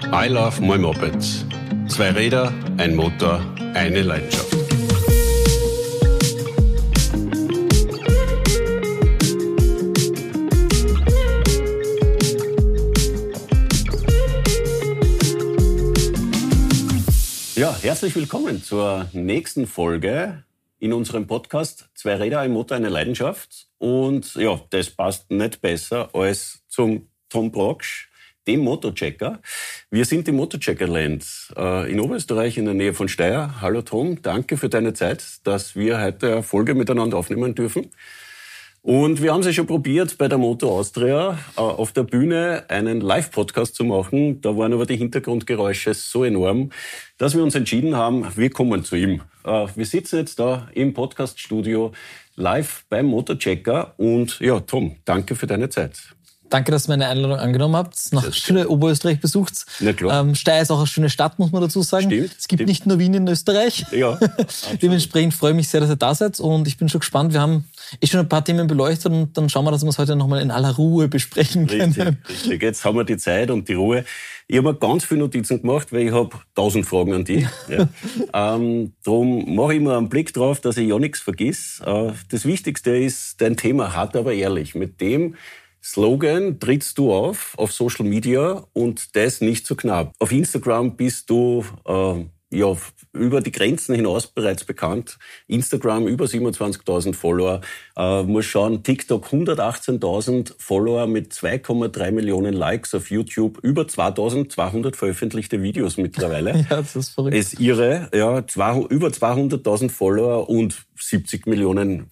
I love my Mopeds. 2 Räder, ein Motor, eine Leidenschaft. Ja, herzlich willkommen zur nächsten Folge in unserem Podcast 2 Räder, ein Motor, eine Leidenschaft. Und ja, das passt nicht besser als zum Tom Broksch, dem Motochecker. Wir sind im Motocheckerland in Oberösterreich in der Nähe von Steyr. Hallo Tom, danke für deine Zeit, dass wir heute eine Folge miteinander aufnehmen dürfen. Und wir haben es ja schon probiert, bei der Moto Austria auf der Bühne einen Live-Podcast zu machen. Da waren aber die Hintergrundgeräusche so enorm, dass wir uns entschieden haben, wir kommen zu ihm. Wir sitzen jetzt da im Podcast-Studio live beim Motochecker. Und ja, Tom, danke für deine Zeit. Danke, dass ihr meine Einladung angenommen habt, nach schöne Oberösterreich besucht. Na klar. Steyr ist auch eine schöne Stadt, muss man dazu sagen. Stimmt, es gibt nicht nur Wien in Österreich. Ja, Dementsprechend freue ich mich sehr, dass ihr da seid und ich bin schon gespannt. Wir haben schon ein paar Themen beleuchtet und dann schauen wir, dass wir es heute nochmal in aller Ruhe besprechen können. Richtig. Jetzt haben wir die Zeit und die Ruhe. Ich habe mir ganz viele Notizen gemacht, weil ich habe 1000 Fragen an dich. Ja. Darum mache ich mir einen Blick drauf, dass ich ja nichts vergiss. Das Wichtigste ist dein Thema hart, aber ehrlich. Mit dem Slogan trittst du auf Social Media und das nicht so knapp. Auf Instagram bist du über die Grenzen hinaus bereits bekannt. Instagram über 27.000 Follower. Muss schauen, TikTok 118.000 Follower mit 2,3 Millionen Likes, auf YouTube über 2.200 veröffentlichte Videos mittlerweile. Ja, das ist verrückt. Es ist irre, ja, über 200.000 Follower und 75 Millionen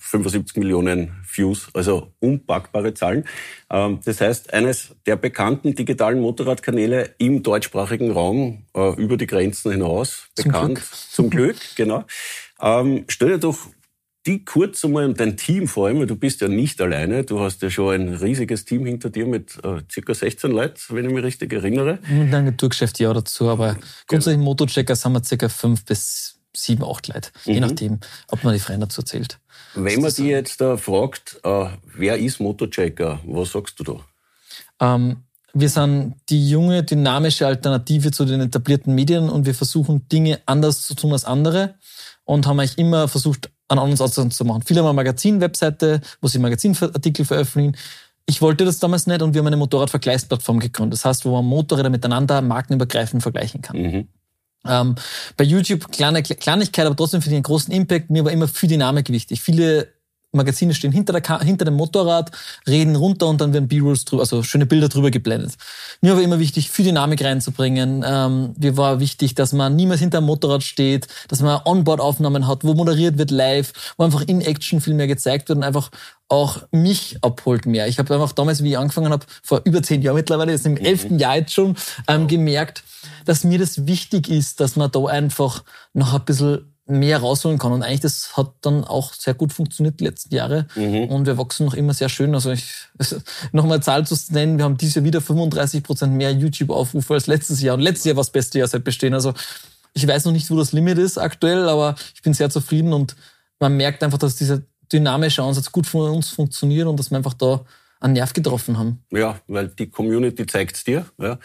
Views, also unpackbare Zahlen. Das heißt, eines der bekannten digitalen Motorradkanäle im deutschsprachigen Raum, über die Grenzen hinaus bekannt. Zum Glück, genau. Stell dir doch die kurz einmal und dein Team vor allem, weil du bist ja nicht alleine. Du hast ja schon ein riesiges Team hinter dir mit ca. 16 Leuten, wenn ich mich richtig erinnere. Mit einem Naturgeschäft ja dazu, aber grundsätzlich im Motochecker sind wir ca. 5 bis 7, 8 Leute, je nachdem, ob man die Freien dazu zählt. Wenn man dich jetzt fragt, wer ist Motochecker, was sagst du da? Wir sind die junge, dynamische Alternative zu den etablierten Medien und wir versuchen, Dinge anders zu tun als andere und haben eigentlich immer versucht, an uns zu machen. Viele haben eine Magazin-Webseite, wo sie Magazinartikel veröffentlichen. Ich wollte das damals nicht und wir haben eine Motorradvergleichsplattform gegründet. Das heißt, wo man Motorräder miteinander markenübergreifend vergleichen kann. Bei YouTube kleine Kleinigkeit, aber trotzdem für den großen Impact. Mir war immer viel Dynamik wichtig. Viele Magazine stehen hinter dem Motorrad, reden runter und dann werden B-Rolls drüber, also schöne Bilder drüber geblendet. Mir war immer wichtig, viel Dynamik reinzubringen. Mir war wichtig, dass man niemals hinter dem Motorrad steht, dass man Onboard-Aufnahmen hat, wo moderiert wird live, wo einfach in Action viel mehr gezeigt wird und einfach auch mich abholt mehr. Ich habe einfach damals, wie ich angefangen habe, vor über 10 Jahren mittlerweile, jetzt im 11. Jahr jetzt schon, gemerkt, dass mir das wichtig ist, dass man da einfach noch ein bisschen mehr rausholen kann. Und eigentlich, das hat dann auch sehr gut funktioniert die letzten Jahre. Und wir wachsen noch immer sehr schön. Also nochmal eine Zahl zu nennen, wir haben dieses Jahr wieder 35% mehr YouTube-Aufrufe als letztes Jahr. Und letztes Jahr war das beste Jahr seit Bestehen. Also ich weiß noch nicht, wo das Limit ist aktuell, aber ich bin sehr zufrieden und man merkt einfach, dass dieser dynamische Ansatz gut für uns funktioniert und dass wir einfach da einen Nerv getroffen haben. Ja, weil die Community zeigt's dir. Ja.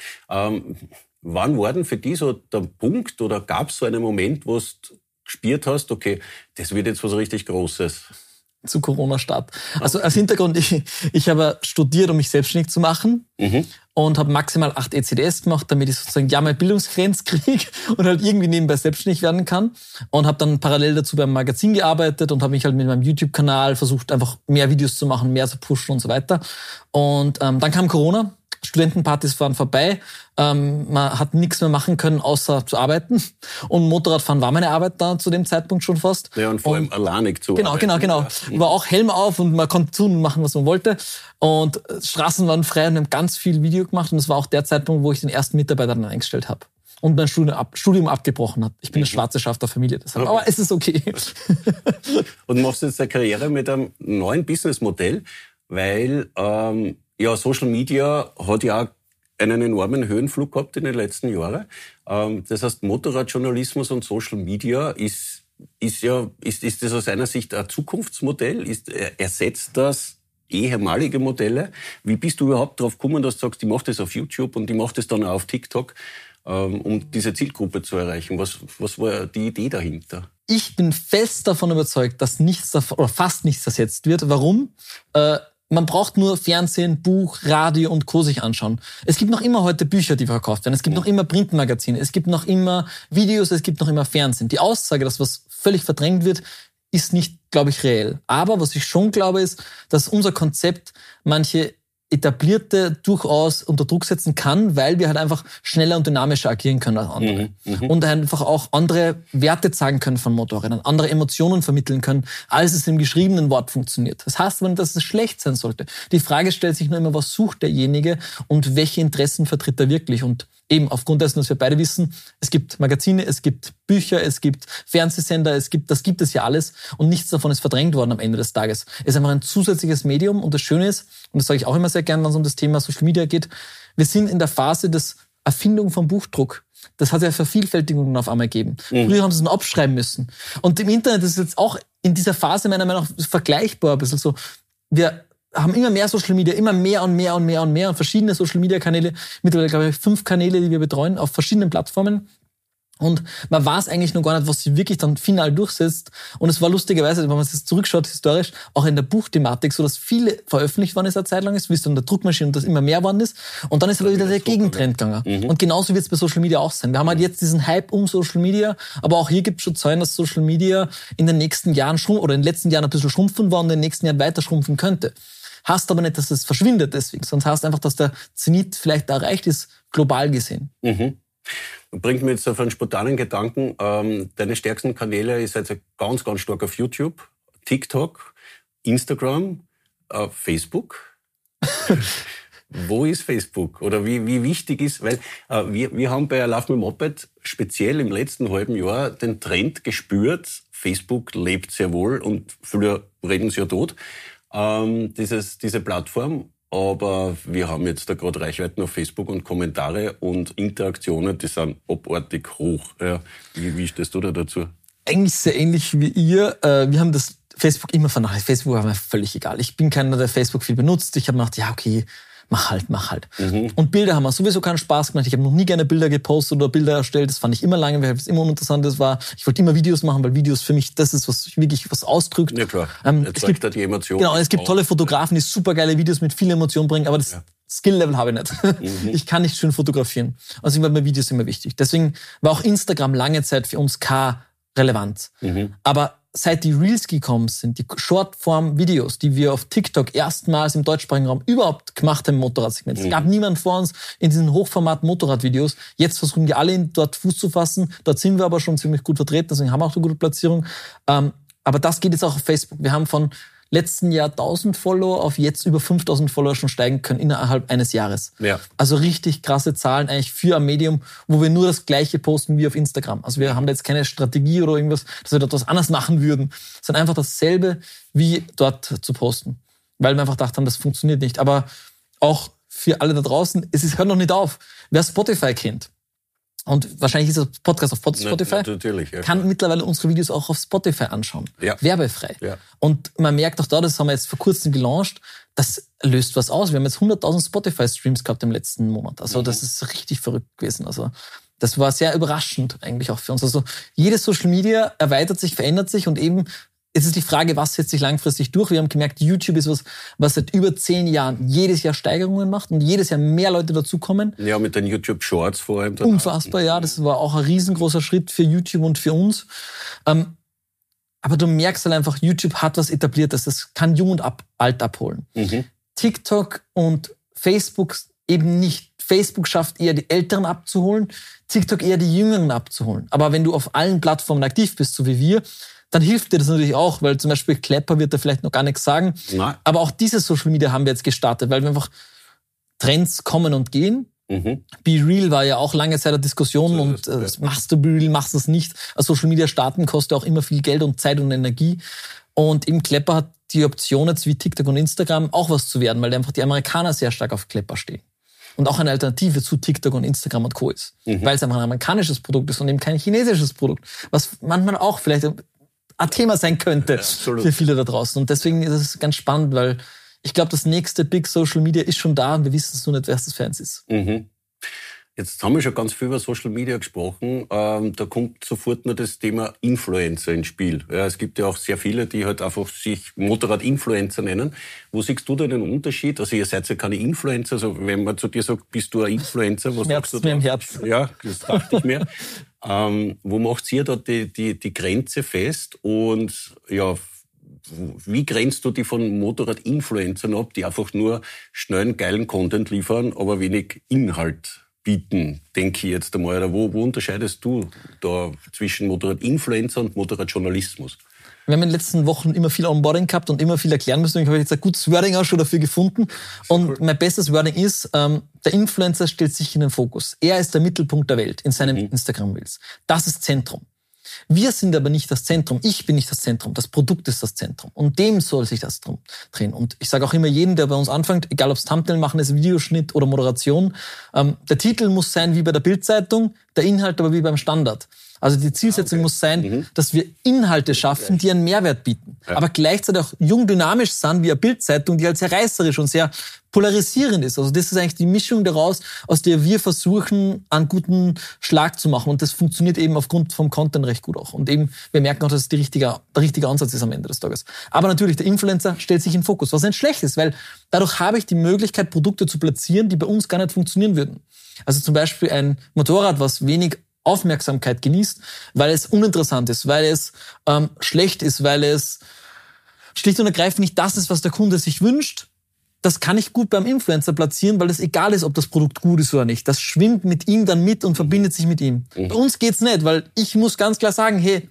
Wann war denn für dich so der Punkt oder gab es so einen Moment, wo du gespürt hast, okay, das wird jetzt was richtig Großes? Zu Corona-Start. Also als Hintergrund, ich habe studiert, um mich selbstständig zu machen und habe maximal 8 ECTS gemacht, damit ich sozusagen meine Bildungsgrenze kriege und halt irgendwie nebenbei selbstständig werden kann und habe dann parallel dazu beim Magazin gearbeitet und habe mich halt mit meinem YouTube-Kanal versucht, einfach mehr Videos zu machen, mehr zu pushen und so weiter. Und dann kam Corona. Studentenpartys waren vorbei, man hat nichts mehr machen können, außer zu arbeiten. Und Motorradfahren war meine Arbeit da zu dem Zeitpunkt schon fast. Ja, und vor allem alleinig zu arbeiten. Genau. War auch Helm auf und man konnte tun und machen, was man wollte. Und Straßen waren frei und wir haben ganz viel Video gemacht. Und das war auch der Zeitpunkt, wo ich den ersten Mitarbeiter dann eingestellt habe. Und mein Studium abgebrochen hat. Ich bin das schwarze Schaf der Familie deshalb. Aber es ist okay. Und machst jetzt eine Karriere mit einem neuen Businessmodell, weil Social Media hat ja auch einen enormen Höhenflug gehabt in den letzten Jahren. Das heißt, Motorradjournalismus und Social Media ist das aus seiner Sicht ein Zukunftsmodell? Ersetzt das ehemalige Modelle? Wie bist du überhaupt drauf gekommen, dass du sagst, ich mache das auf YouTube und ich mache das dann auch auf TikTok? um diese Zielgruppe zu erreichen? Was war die Idee dahinter? Ich bin fest davon überzeugt, dass nichts davon, oder fast nichts ersetzt wird. Warum? Man braucht nur Fernsehen, Buch, Radio und Co. sich anschauen. Es gibt noch immer heute Bücher, die verkauft werden. Es gibt noch immer Printmagazine. Es gibt noch immer Videos. Es gibt noch immer Fernsehen. Die Aussage, dass was völlig verdrängt wird, ist nicht, glaube ich, reell. Aber was ich schon glaube, ist, dass unser Konzept manche Etablierte durchaus unter Druck setzen kann, weil wir halt einfach schneller und dynamischer agieren können als andere. Und einfach auch andere Werte zeigen können von Motorrädern, andere Emotionen vermitteln können, als es im geschriebenen Wort funktioniert. Das heißt aber nicht, dass es schlecht sein sollte. Die Frage stellt sich nur immer, was sucht derjenige und welche Interessen vertritt er wirklich? Und eben aufgrund dessen, dass wir beide wissen, es gibt Magazine, es gibt Bücher, es gibt Fernsehsender, das gibt es ja alles und nichts davon ist verdrängt worden am Ende des Tages. Es ist einfach ein zusätzliches Medium und das Schöne ist, und das sage ich auch immer sehr gern, wenn es um das Thema Social Media geht, wir sind in der Phase des Erfindung vom Buchdruck. Das hat ja Vervielfältigungen auf einmal gegeben. Früher haben sie es nur abschreiben müssen. Und im Internet ist es jetzt auch in dieser Phase meiner Meinung nach vergleichbar ein bisschen so. Wir haben immer mehr Social Media, immer mehr und mehr und mehr und mehr und verschiedene Social Media Kanäle. Mittlerweile, glaube ich, 5 Kanäle, die wir betreuen auf verschiedenen Plattformen. Und man weiß eigentlich noch gar nicht, was sich wirklich dann final durchsetzt. Und es war lustigerweise, wenn man sich zurückschaut, historisch, auch in der Buchthematik, so dass viele veröffentlicht worden ist eine Zeit lang, wie es dann in der Druckmaschine und das immer mehr worden ist. Und dann ist aber wieder der Gegentrend gegangen. Und genauso wird es bei Social Media auch sein. Wir haben halt jetzt diesen Hype um Social Media, aber auch hier gibt es schon Zahlen, dass Social Media in den nächsten Jahren oder in den letzten Jahren ein bisschen schrumpfen war und in den nächsten Jahren weiter schrumpfen könnte. Heißt aber nicht, dass es verschwindet deswegen, sondern heißt einfach, dass der Zenit vielleicht erreicht ist, global gesehen. Bringt mir jetzt auf einen spontanen Gedanken. Deine stärksten Kanäle ist jetzt ganz, ganz stark auf YouTube, TikTok, Instagram, Facebook. Wo ist Facebook? Oder wie wichtig ist, weil wir haben bei Lauf mit Moped speziell im letzten halben Jahr den Trend gespürt, Facebook lebt sehr wohl und viele reden es ja tot, diese Plattform. Aber wir haben jetzt da gerade Reichweiten auf Facebook und Kommentare und Interaktionen, die sind abartig hoch. Ja, wie stehst du da dazu? Eigentlich sehr ähnlich wie ihr. Wir haben das Facebook immer vernachlässigt. Facebook war mir völlig egal. Ich bin keiner, der Facebook viel benutzt. Ich habe gedacht, ja okay, mach halt. Und Bilder haben mir sowieso keinen Spaß gemacht. Ich habe noch nie gerne Bilder gepostet oder Bilder erstellt. Das fand ich immer lange, weil es immer uninteressant war. Ich wollte immer Videos machen, weil Videos für mich das ist, was wirklich was ausdrückt. Ja klar, es gibt da die Emotionen. Genau, es gibt tolle Fotografen, die super geile Videos mit viel Emotion bringen, aber das Skill-Level habe ich nicht. Ich kann nicht schön fotografieren. Also war mir Videos immer wichtig. Deswegen war auch Instagram lange Zeit für uns relevant. Aber seit die Reels gekommen sind, die Shortform-Videos, die wir auf TikTok erstmals im deutschsprachigen Raum überhaupt gemacht haben im Motorradsegment. Es gab niemand vor uns in diesen Hochformat-Motorrad-Videos. Jetzt versuchen wir alle dort Fuß zu fassen. Dort sind wir aber schon ziemlich gut vertreten, deswegen haben wir auch eine gute Platzierung. Aber das geht jetzt auch auf Facebook. Wir haben von letzten Jahr 1000 Follower auf jetzt über 5000 Follower schon steigen können innerhalb eines Jahres. Ja. Also richtig krasse Zahlen eigentlich für ein Medium, wo wir nur das Gleiche posten wie auf Instagram. Also wir haben da jetzt keine Strategie oder irgendwas, dass wir dort was anderes machen würden, sondern einfach dasselbe wie dort zu posten. Weil wir einfach gedacht haben, das funktioniert nicht. Aber auch für alle da draußen, hört noch nicht auf. Wer Spotify kennt, und wahrscheinlich ist das Podcast auf Spotify, natürlich, ja, kann mittlerweile unsere Videos auch auf Spotify anschauen. Ja. Werbefrei. Ja. Und man merkt auch da, das haben wir jetzt vor kurzem gelauncht, das löst was aus. Wir haben jetzt 100.000 Spotify-Streams gehabt im letzten Monat. Also das ist richtig verrückt gewesen. Also das war sehr überraschend eigentlich auch für uns. Also jedes Social Media erweitert sich, verändert sich und eben es ist die Frage, was setzt sich langfristig durch? Wir haben gemerkt, YouTube ist was seit über 10 Jahren jedes Jahr Steigerungen macht und jedes Jahr mehr Leute dazukommen. Ja, mit den YouTube Shorts vor allem. Unfassbar, ja. Das war auch ein riesengroßer Schritt für YouTube und für uns. Aber du merkst halt einfach, YouTube hat was Etabliertes. Das kann Jung und Alt abholen. TikTok und Facebook eben nicht. Facebook schafft eher die Älteren abzuholen, TikTok eher die Jüngeren abzuholen. Aber wenn du auf allen Plattformen aktiv bist, so wie wir, dann hilft dir das natürlich auch, weil zum Beispiel Klepper wird da vielleicht noch gar nichts sagen. Nein. Aber auch diese Social Media haben wir jetzt gestartet, weil wir einfach Trends kommen und gehen. Be Real war ja auch lange Zeit eine Diskussion so machst du Be Real, machst du es nicht. Also Social Media starten kostet auch immer viel Geld und Zeit und Energie. Und eben Klepper hat die Option jetzt wie TikTok und Instagram auch was zu werden, weil einfach die Amerikaner sehr stark auf Klepper stehen. Und auch eine Alternative zu TikTok und Instagram und Co. ist. Weil es einfach ein amerikanisches Produkt ist und eben kein chinesisches Produkt. Was manchmal auch vielleicht ein Thema sein könnte für viele da draußen. Und deswegen ist es ganz spannend, weil ich glaube, das nächste Big Social Media ist schon da und wir wissen es nur nicht, wer das für eins ist. Jetzt haben wir schon ganz viel über Social Media gesprochen. Da kommt sofort nur das Thema Influencer ins Spiel. Ja, es gibt ja auch sehr viele, die halt einfach sich Motorrad-Influencer nennen. Wo siehst du da den Unterschied? Also ihr seid ja keine Influencer. Also wenn man zu dir sagt, bist du ein Influencer, was sagst du da? Mir im Herz. Ja, das dachte ich mir. Wo macht ihr da die Grenze fest? Und ja, wie grenzt du die von Motorrad-Influencern ab, die einfach nur schnellen, geilen Content liefern, aber wenig Inhalt bieten, denke ich jetzt einmal. Oder wo unterscheidest du da zwischen Motorrad-Influencer und Motorradjournalismus? Wir haben in den letzten Wochen immer viel Onboarding gehabt und immer viel erklären müssen. Ich habe jetzt ein gutes Wording auch schon dafür gefunden. Und mein bestes Wording ist, der Influencer stellt sich in den Fokus. Er ist der Mittelpunkt der Welt in seinem Instagram-Reels. Das ist Zentrum. Wir sind aber nicht das Zentrum. Ich bin nicht das Zentrum. Das Produkt ist das Zentrum. Und dem soll sich das drum drehen. Und ich sage auch immer jedem, der bei uns anfängt, egal ob es Thumbnail machen ist, Videoschnitt oder Moderation, der Titel muss sein wie bei der Bild-Zeitung, der Inhalt aber wie beim Standard. Also die Zielsetzung muss sein, dass wir Inhalte schaffen, die einen Mehrwert bieten. Ja. Aber gleichzeitig auch jung dynamisch sind wie eine Bild-Zeitung, die halt sehr reißerisch und sehr polarisierend ist. Also das ist eigentlich die Mischung daraus, aus der wir versuchen, einen guten Schlag zu machen. Und das funktioniert eben aufgrund vom Content recht gut auch. Und eben, wir merken auch, dass es der richtige Ansatz ist am Ende des Tages. Aber natürlich, der Influencer stellt sich in den Fokus, was nicht schlecht ist, weil dadurch habe ich die Möglichkeit, Produkte zu platzieren, die bei uns gar nicht funktionieren würden. Also zum Beispiel ein Motorrad, was wenig Aufmerksamkeit genießt, weil es uninteressant ist, weil es schlecht ist, weil es schlicht und ergreifend nicht das ist, was der Kunde sich wünscht. Das kann ich gut beim Influencer platzieren, weil es egal ist, ob das Produkt gut ist oder nicht. Das schwimmt mit ihm dann mit und verbindet sich mit ihm. Bei uns geht's nicht, weil ich muss ganz klar sagen, hey,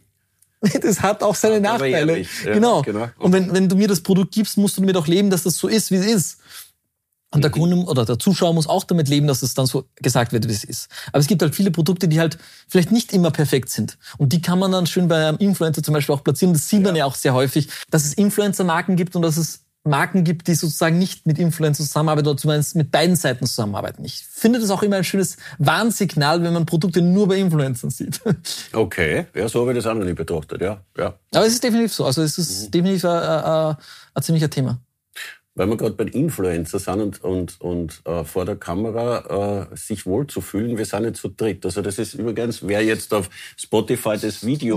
das hat auch seine Nachteile. Ja, genau. Und wenn du mir das Produkt gibst, musst du mir doch leben, dass das so ist, wie es ist. Und der Kunde oder der Zuschauer muss auch damit leben, dass es dann so gesagt wird, wie es ist. Aber es gibt halt viele Produkte, die halt vielleicht nicht immer perfekt sind. Und die kann man dann schön bei einem Influencer zum Beispiel auch platzieren. Das sieht man ja auch sehr häufig, dass es Influencer-Marken gibt und dass es Marken gibt, die sozusagen nicht mit Influencern zusammenarbeiten oder zumindest mit beiden Seiten zusammenarbeiten. Ich finde das auch immer ein schönes Warnsignal, wenn man Produkte nur bei Influencern sieht. Okay, ja, so habe ich das auch noch nie betrachtet, ja. Aber es ist definitiv so. Also es ist definitiv ein ziemlicher Thema. Weil wir gerade bei Influencer sind und vor der Kamera sich wohlzufühlen, wir sind jetzt zu dritt. Also das ist übrigens, wer jetzt auf Spotify den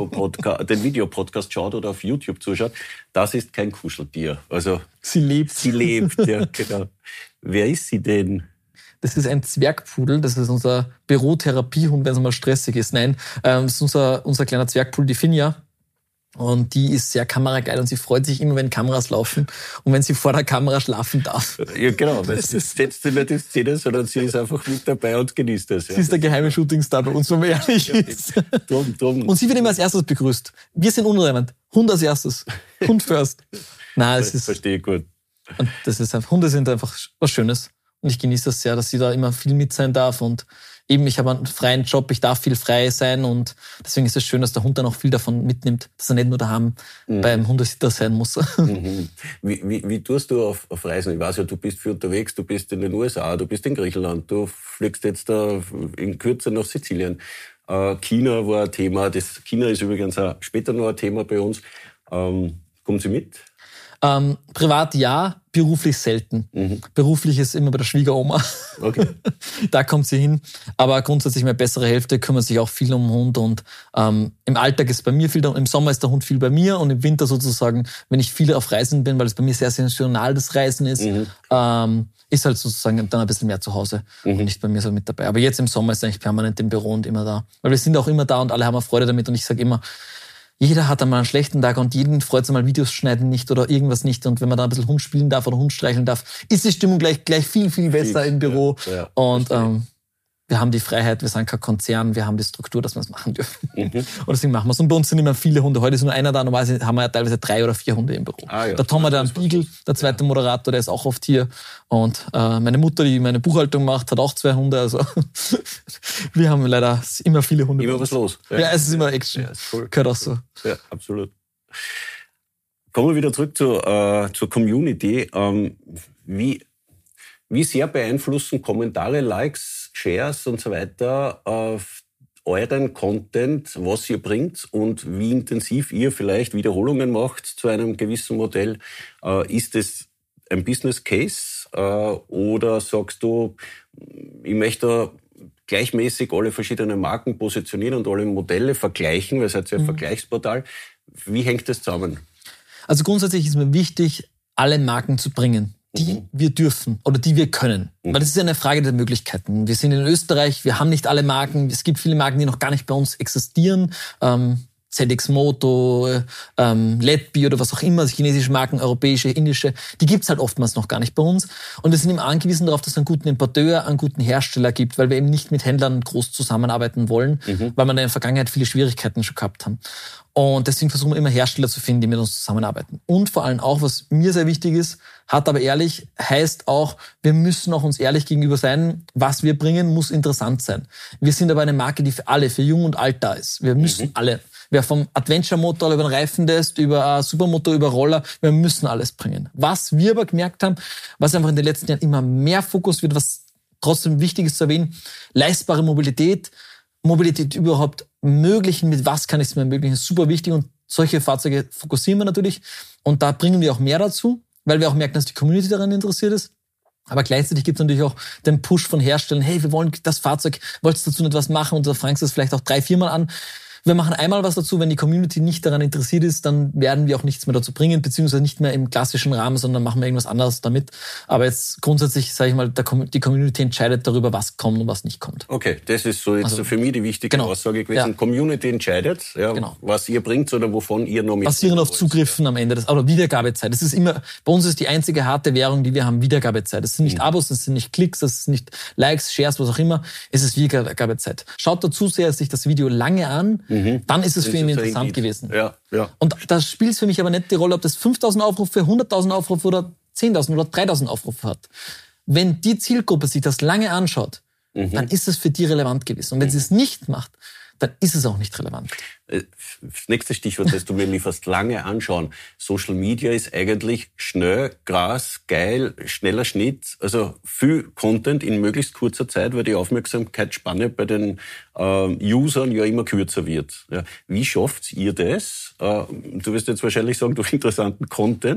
Videopodcast schaut oder auf YouTube zuschaut, das ist kein Kuscheltier. Also sie lebt, ja, genau. Wer ist sie denn? Das ist ein Zwergpudel, das ist unser Bürotherapiehund, wenn es mal stressig ist. Nein, das ist unser kleiner Zwergpudel, die Finja. Und die ist sehr kamerageil und sie freut sich immer, wenn Kameras laufen und wenn sie vor der Kamera schlafen darf. Ja, genau, weil sie setzt sich nicht in Szene, sondern sie ist einfach mit dabei und genießt das. Ja. Sie ist der geheime Shootingstar bei uns, wenn man ehrlich ist. Drum. Und sie wird immer als erstes begrüßt. Wir sind unrelevant. Hund als erstes. Hund first. Nein, es ist... Verstehe ich gut. Und das ist einfach, Hunde sind einfach was Schönes. Und ich genieße das sehr, dass sie da immer viel mit sein darf und eben, ich habe einen freien Job, ich darf viel frei sein und deswegen ist es schön, dass der Hund dann auch viel davon mitnimmt, dass er nicht nur daheim beim Hundesitter sein muss. Wie tust du auf Reisen? Ich weiß ja, du bist viel unterwegs, du bist in den USA, du bist in Griechenland, du fliegst jetzt da in Kürze nach Sizilien. China war ein Thema, China ist übrigens auch später noch ein Thema bei uns. Kommen Sie mit? Privat ja, beruflich selten. Beruflich ist immer bei der Schwiegeroma. Okay. Da kommt sie hin. Aber grundsätzlich meine bessere Hälfte kümmert sich auch viel um den Hund. Und im Alltag ist bei mir viel, im Sommer ist der Hund viel bei mir und im Winter sozusagen, wenn ich viel auf Reisen bin, weil es bei mir sehr saisonal das Reisen ist, ist halt sozusagen dann ein bisschen mehr zu Hause und nicht bei mir so mit dabei. Aber jetzt im Sommer ist er eigentlich permanent im Büro und immer da. Weil wir sind auch immer da und alle haben auch Freude damit und ich sage immer, jeder hat einmal einen schlechten Tag und jeden freut es einmal, Videos schneiden nicht oder irgendwas nicht. Und wenn man da ein bisschen Hund spielen darf oder Hund streicheln darf, ist die Stimmung gleich viel, viel besser im Büro. Ja, und wir haben die Freiheit, wir sind kein Konzern, wir haben die Struktur, dass wir es machen dürfen. Und deswegen machen wir es. Und bei uns sind immer viele Hunde. Heute ist nur einer da, normalerweise haben wir ja teilweise 3 oder 4 Hunde im Büro. Ja, der Tom hat einen Beagle, der zweite Moderator, der ist auch oft hier. Und meine Mutter, die meine Buchhaltung macht, hat auch 2 Hunde. Also wir haben leider immer viele Hunde. Immer was los. Ja, es ist immer Action. Ja, ist cool. Gehört auch so. Ja, absolut. Kommen wir wieder zurück zur Community. Wie sehr beeinflussen Kommentare, Likes, Shares und so weiter auf euren Content, was ihr bringt und wie intensiv ihr vielleicht Wiederholungen macht zu einem gewissen Modell? Ist es ein Business Case oder sagst du, ich möchte gleichmäßig alle verschiedenen Marken positionieren und alle Modelle vergleichen, weil es halt ein Vergleichsportal. Wie hängt das zusammen? Also grundsätzlich ist mir wichtig, alle Marken zu bringen, die wir dürfen oder die wir können. Weil das ist ja eine Frage der Möglichkeiten. Wir sind in Österreich, wir haben nicht alle Marken. Es gibt viele Marken, die noch gar nicht bei uns existieren. ZX Moto, Letbi oder was auch immer, chinesische Marken, europäische, indische, die gibt's halt oftmals noch gar nicht bei uns. Und wir sind eben angewiesen darauf, dass es einen guten Importeur, einen guten Hersteller gibt, weil wir eben nicht mit Händlern groß zusammenarbeiten wollen, weil wir in der Vergangenheit viele Schwierigkeiten schon gehabt haben. Und deswegen versuchen wir immer Hersteller zu finden, die mit uns zusammenarbeiten. Und vor allem auch, was mir sehr wichtig ist, hart aber ehrlich, heißt auch, wir müssen auch uns ehrlich gegenüber sein, was wir bringen, muss interessant sein. Wir sind aber eine Marke, die für alle, für jung und alt da ist. Wir müssen alle. Wer vom Adventure-Motor über den Reifentest, über Supermotor, über Roller, wir müssen alles bringen. Was wir aber gemerkt haben, was einfach in den letzten Jahren immer mehr Fokus wird, was trotzdem wichtig ist zu erwähnen, leistbare Mobilität, Mobilität überhaupt ermöglichen, mit was kann ich es mir ermöglichen, ist super wichtig und solche Fahrzeuge fokussieren wir natürlich und da bringen wir auch mehr dazu, weil wir auch merken, dass die Community daran interessiert ist. Aber gleichzeitig gibt es natürlich auch den Push von Herstellern, hey, wir wollen das Fahrzeug, wolltest du dazu nicht was machen und da fragst du es vielleicht auch 3-4 Mal an. Wir machen einmal was dazu, wenn die Community nicht daran interessiert ist, dann werden wir auch nichts mehr dazu bringen, beziehungsweise nicht mehr im klassischen Rahmen, sondern machen wir irgendwas anderes damit. Aber jetzt grundsätzlich, sage ich mal, die Community entscheidet darüber, was kommt und was nicht kommt. Okay, das ist so jetzt für mich die wichtige Aussage gewesen. Ja. Community entscheidet, was ihr bringt oder wovon ihr noch mit. Basierend auf Zugriffen am Ende, oder Wiedergabezeit. Das ist immer, bei uns ist die einzige harte Währung, die wir haben, Wiedergabezeit. Das sind nicht Abos, das sind nicht Klicks, das ist nicht Likes, Shares, was auch immer. Es ist Wiedergabezeit. Schaut dazu sehr sich das Video lange an, dann ist es für ihn interessant gewesen. Ja. Und da spielt es für mich aber nicht die Rolle, ob das 5.000 Aufrufe, 100.000 Aufrufe oder 10.000 oder 3.000 Aufrufe hat. Wenn die Zielgruppe sich das lange anschaut, dann ist es für die relevant gewesen. Und wenn sie es nicht macht, dann ist es auch nicht relevant. Das nächste Stichwort, das du mir lieferst, lange anschauen. Social Media ist eigentlich schnell, krass, geil, schneller Schnitt, also viel Content in möglichst kurzer Zeit, weil die Aufmerksamkeitsspanne bei den Usern ja immer kürzer wird. Ja. Wie schafft ihr das? Du wirst jetzt wahrscheinlich sagen, durch interessanten Content,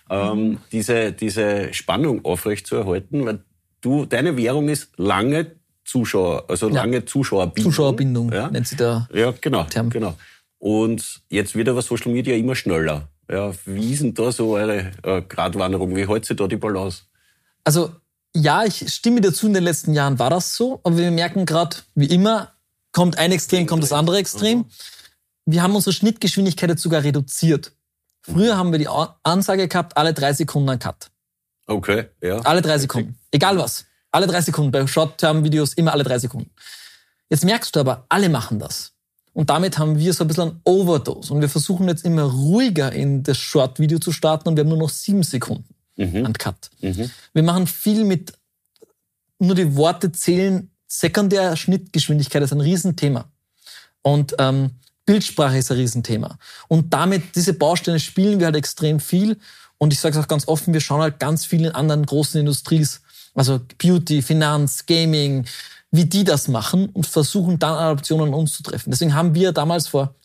diese Spannung aufrechtzuerhalten, weil deine Währung ist lange Zuschauer, also lange Zuschauerbindung. Zuschauerbindung nennt sie der Term. Genau. Und jetzt wird aber Social Media immer schneller. Ja, wie ist denn da so eure Gratwanderung? Wie hält sich da die Balance? Also ja, ich stimme dazu, in den letzten Jahren war das so. Aber wir merken gerade, wie immer, kommt ein Extrem, kommt das andere Extrem. Wir haben unsere Schnittgeschwindigkeit jetzt sogar reduziert. Früher haben wir die Ansage gehabt, alle 3 Sekunden ein Cut. Okay, ja. Alle 3 Sekunden. Egal was. Alle 3 Sekunden. Bei Short-Term-Videos immer alle 3 Sekunden. Jetzt merkst du aber, alle machen das. Und damit haben wir so ein bisschen ein Overdose. Und wir versuchen jetzt immer ruhiger in das Short-Video zu starten und wir haben nur noch 7 Sekunden an Cut. Wir machen viel mit, nur die Worte zählen, sekundär Schnittgeschwindigkeit ist ein Riesenthema. Und Bildsprache ist ein Riesenthema. Und damit, diese Bausteine spielen wir halt extrem viel. Und ich sage es auch ganz offen, wir schauen halt ganz viel in anderen großen Industries, also Beauty, Finanz, Gaming, wie die das machen und versuchen dann Adaptionen an uns zu treffen. Deswegen habe ich damals vor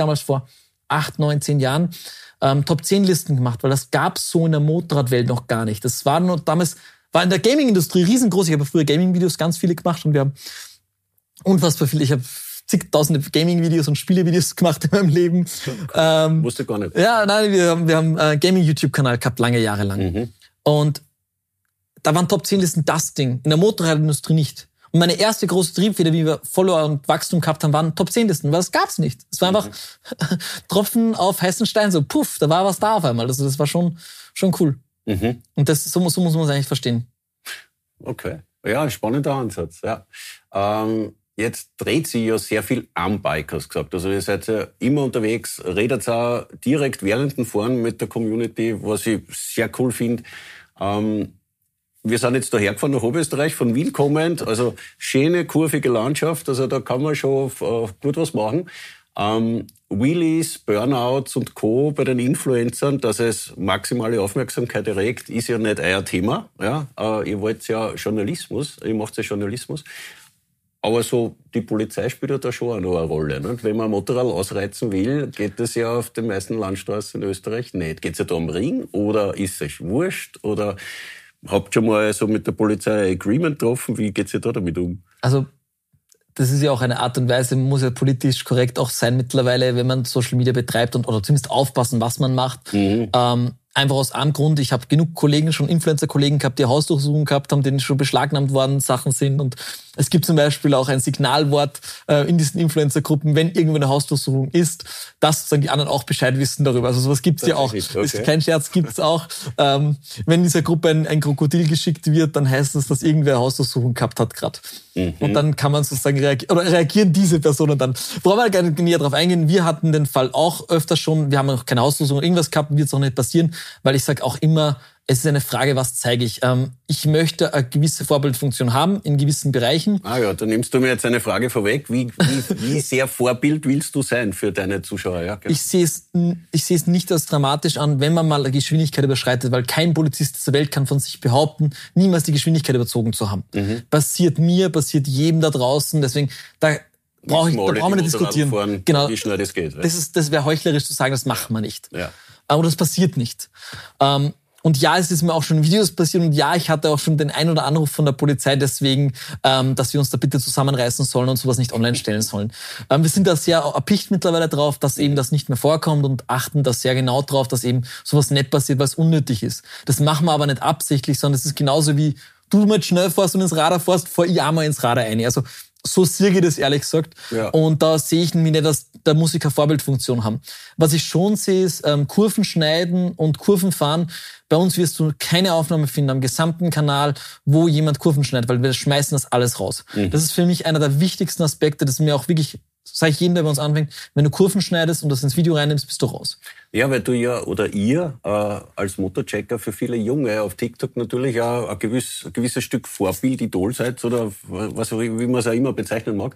8, 9, 10 Jahren Top 10 Listen gemacht, weil das gab es so in der Motorradwelt noch gar nicht. Das war nur damals, war in der Gaming-Industrie riesengroß. Ich habe früher Gaming-Videos ganz viele gemacht und wir haben unfassbar viele. Ich habe zigtausende Gaming-Videos und Spiele-Videos gemacht in meinem Leben. Wusste gar nicht. Ja, nein, wir haben einen Gaming-YouTube-Kanal gehabt, lange Jahre lang. Und da waren Top 10 Listen das Ding. In der Motorradindustrie nicht. Und meine erste große Triebfeder, wie wir Follower und Wachstum gehabt haben, waren Top 10 Listen. Weil das gab's nicht. Es war einfach Tropfen auf heißen Stein. So, puff, da war was da auf einmal. Also das war schon cool. Und so muss man es eigentlich verstehen. Okay. Ja, ein spannender Ansatz. Ja. Jetzt dreht sich ja sehr viel am Bike, hast du gesagt. Also ihr seid ja immer unterwegs, redet auch direkt während dem Fahren mit der Community, was ich sehr cool finde. Wir sind jetzt daher gefahren nach Oberösterreich, von Wien kommend, also schöne, kurvige Landschaft, also da kann man schon gut was machen. Wheelies, Burnouts und Co. bei den Influencern, dass es maximale Aufmerksamkeit erregt, ist ja nicht euer Thema. Ja? Ihr wollt ja Journalismus, ihr macht ja Journalismus. Aber so, die Polizei spielt ja da schon auch noch eine Rolle. Nicht? Wenn man ein Motorrad ausreizen will, geht das ja auf den meisten Landstraßen in Österreich nicht. Geht es ja da um Ring oder ist es wurscht? Oder habt ihr schon mal so mit der Polizei ein Agreement getroffen? Wie geht's ihr da damit um? Also das ist ja auch eine Art und Weise, man muss ja politisch korrekt auch sein mittlerweile, wenn man Social Media betreibt oder zumindest aufpassen, was man macht. Einfach aus einem Grund, ich habe genug Kollegen, schon Influencer-Kollegen gehabt, die Hausdurchsuchungen gehabt haben, denen schon beschlagnahmt worden Sachen sind. Und es gibt zum Beispiel auch ein Signalwort in diesen Influencer-Gruppen, wenn irgendwo eine Hausdurchsuchung ist, dass sozusagen die anderen auch Bescheid wissen darüber. Also sowas gibt's ja auch. Okay. Das ist kein Scherz, gibt's auch. Wenn in dieser Gruppe ein Krokodil geschickt wird, dann heißt es, dass irgendwer eine Hausdurchsuchung gehabt hat gerade. Und dann kann man sozusagen reagieren diese Personen dann. Brauchen wir gar nicht näher drauf eingehen. Wir hatten den Fall auch öfter schon. Wir haben noch keine Hausdurchsuchung, irgendwas gehabt, wird es auch nicht passieren, weil ich sage auch immer, es ist eine Frage, was zeige ich. Ich möchte eine gewisse Vorbildfunktion haben in gewissen Bereichen. Ah ja, da nimmst du mir jetzt eine Frage vorweg. Wie sehr Vorbild willst du sein für deine Zuschauer? Ja, genau. Ich sehe es nicht als dramatisch an, wenn man mal eine Geschwindigkeit überschreitet, weil kein Polizist dieser Welt kann von sich behaupten, niemals die Geschwindigkeit überzogen zu haben. Passiert mir, passiert jedem da draußen. Deswegen, da brauchen wir nicht diskutieren. Fahren, genau. Wie schnell das geht. Das wäre heuchlerisch zu sagen, das macht man nicht. Ja. Aber das passiert nicht. Und ja, es ist mir auch schon in Videos passiert und ja, ich hatte auch schon den ein oder Anruf von der Polizei deswegen, dass wir uns da bitte zusammenreißen sollen und sowas nicht online stellen sollen. Wir sind da sehr erpicht mittlerweile drauf, dass eben das nicht mehr vorkommt und achten da sehr genau drauf, dass eben sowas nicht passiert, weil es unnötig ist. Das machen wir aber nicht absichtlich, sondern es ist genauso wie du mal schnell fährst und ins Radar fährst, fahr ich auch mal ins Radar ein. Also so sehe ich das ehrlich gesagt. Ja. Und da sehe ich mich nicht, da muss ich keine Vorbildfunktion haben. Was ich schon sehe, ist Kurven schneiden und Kurven fahren. Bei uns wirst du keine Aufnahme finden am gesamten Kanal, wo jemand Kurven schneidet, weil wir schmeißen das alles raus. Das ist für mich einer der wichtigsten Aspekte, das ist mir auch wirklich, sage ich jedem, der bei uns anfängt, wenn du Kurven schneidest und das ins Video reinnimmst, bist du raus. Ja, weil du ja oder ihr als Motorchecker für viele Junge auf TikTok natürlich auch ein gewisses Stück Vorbild, Idol seid oder was, wie man es auch immer bezeichnen mag.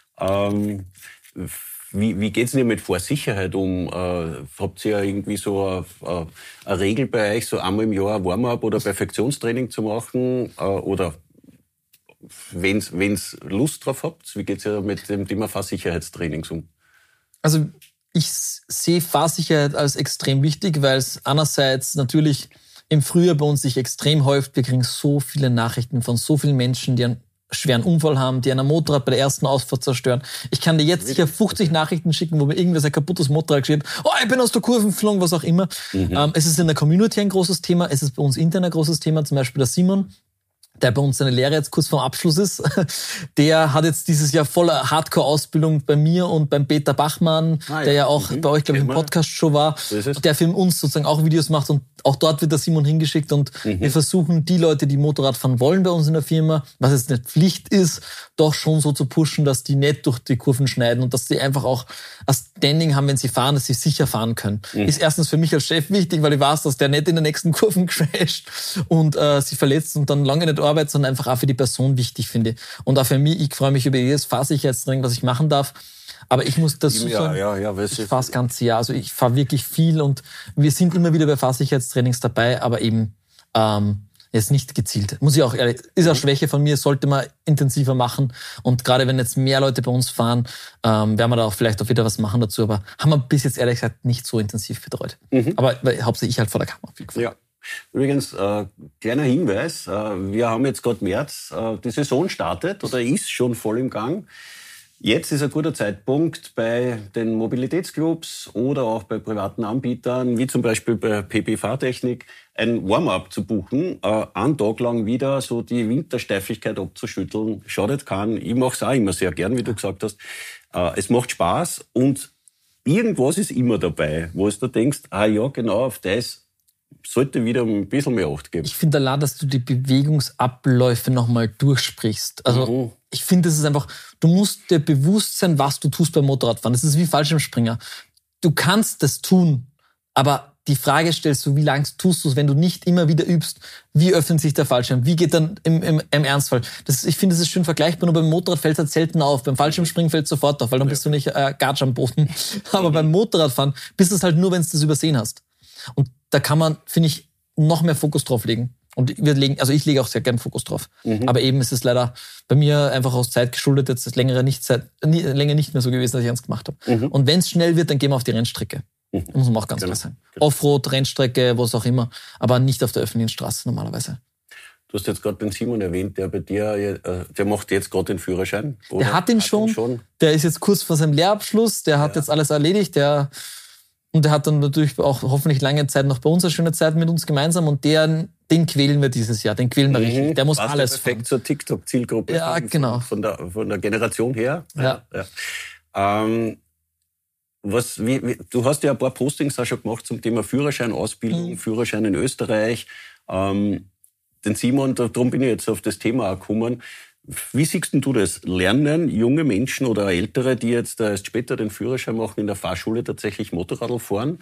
Wie geht's denn mit Vorsicherheit um? Habt ihr ja irgendwie so eine Regel bei euch, so einmal im Jahr ein Warm-up oder Perfektionstraining zu machen? Oder wenn's Lust drauf habt, wie geht's ja mit dem Thema Fahrsicherheitstrainings um? Also ich sehe Fahrsicherheit als extrem wichtig, weil es einerseits natürlich im Frühjahr bei uns sich extrem häuft. Wir kriegen so viele Nachrichten von so vielen Menschen, die einen schweren Unfall haben, die ein Motorrad bei der ersten Ausfahrt zerstören. Ich kann dir jetzt sicher 50 Nachrichten schicken, wo mir irgendwas ein kaputtes Motorrad geschieht. Oh, ich bin aus der Kurve geflogen, was auch immer. Es ist in der Community ein großes Thema. Es ist bei uns intern ein großes Thema. Zum Beispiel der Simon, der bei uns seine Lehre jetzt kurz vorm Abschluss ist, der hat jetzt dieses Jahr voller Hardcore-Ausbildung bei mir und beim Peter Bachmann, der ja auch bei euch, glaube ich, im Podcast schon war, der für uns sozusagen auch Videos macht und auch dort wird der Simon hingeschickt und wir versuchen, die Leute, die Motorrad fahren wollen bei uns in der Firma, was jetzt nicht Pflicht ist, doch schon so zu pushen, dass die nicht durch die Kurven schneiden und dass die einfach auch ein Standing haben, wenn sie fahren, dass sie sicher fahren können. Ist erstens für mich als Chef wichtig, weil ich weiß, dass der nicht in der nächsten Kurven crasht und sie verletzt und dann lange nicht Arbeit, sondern einfach auch für die Person wichtig finde. Und auch für mich, ich freue mich über jedes Fahrsicherheitstraining, was ich machen darf. Aber ich muss dazu sagen, ich fahre das ganze Jahr. Also ich fahre wirklich viel und wir sind immer wieder bei Fahrsicherheitstrainings dabei, aber eben jetzt nicht gezielt. Muss ich auch ehrlich, ist eine Schwäche von mir, sollte man intensiver machen. Und gerade wenn jetzt mehr Leute bei uns fahren, werden wir da auch vielleicht auch wieder was machen dazu. Aber haben wir bis jetzt ehrlich gesagt nicht so intensiv betreut. Aber hauptsächlich ich halt vor der Kamera. Ja. Übrigens, kleiner Hinweis, wir haben jetzt gerade März, die Saison startet oder ist schon voll im Gang. Jetzt ist ein guter Zeitpunkt bei den Mobilitätsclubs oder auch bei privaten Anbietern, wie zum Beispiel bei PP Fahrtechnik, ein Warm-up zu buchen, einen Tag lang wieder so die Wintersteifigkeit abzuschütteln. Schadet keinen. Ich mache es auch immer sehr gern, wie du gesagt hast. Es macht Spaß und irgendwas ist immer dabei, wo du denkst, ja, genau auf das sollte wieder ein bisschen mehr Acht geben. Ich finde allein, dass du die Bewegungsabläufe nochmal durchsprichst. Also ich finde, es ist einfach, du musst dir bewusst sein, was du tust beim Motorradfahren. Das ist wie Fallschirmspringer. Du kannst das tun, aber die Frage stellst du, wie lange tust du es, wenn du nicht immer wieder übst, wie öffnet sich der Fallschirm, wie geht dann im Ernstfall. Ich finde, das ist schön vergleichbar, nur beim Motorrad fällt es halt selten auf. Beim Fallschirmspringen fällt es sofort auf, weil dann bist du nicht Gatsch am Boden. Aber beim Motorradfahren bist du es halt nur, wenn du das übersehen hast. Und da kann man, finde ich, noch mehr Fokus drauf legen. Und ich lege auch sehr gern Fokus drauf. Aber eben ist es leider bei mir einfach aus Zeit geschuldet, jetzt länger nicht mehr so gewesen, dass ich ernst gemacht habe. Und wenn es schnell wird, dann gehen wir auf die Rennstrecke. Da muss man auch ganz klar sein. Offroad, Rennstrecke, was auch immer, aber nicht auf der öffentlichen Straße normalerweise. Du hast jetzt gerade den Simon erwähnt, der bei dir, der macht jetzt gerade den Führerschein. Der hat ihn schon. Der ist jetzt kurz vor seinem Lehrabschluss. Der hat jetzt alles erledigt. Und der hat dann natürlich auch hoffentlich lange Zeit noch bei uns eine schöne Zeit mit uns gemeinsam. Und den quälen wir dieses Jahr. Den quälen wir richtig. Der muss alles perfekt zur TikTok-Zielgruppe. Ja, genau. Von der Generation her. Ja. Du hast ja ein paar Postings auch schon gemacht zum Thema Führerscheinausbildung, Führerschein in Österreich. Den Simon, darum bin ich jetzt auf das Thema auch gekommen. Wie siehst du das? Lernen junge Menschen oder Ältere, die jetzt erst später den Führerschein machen, in der Fahrschule tatsächlich Motorradl fahren?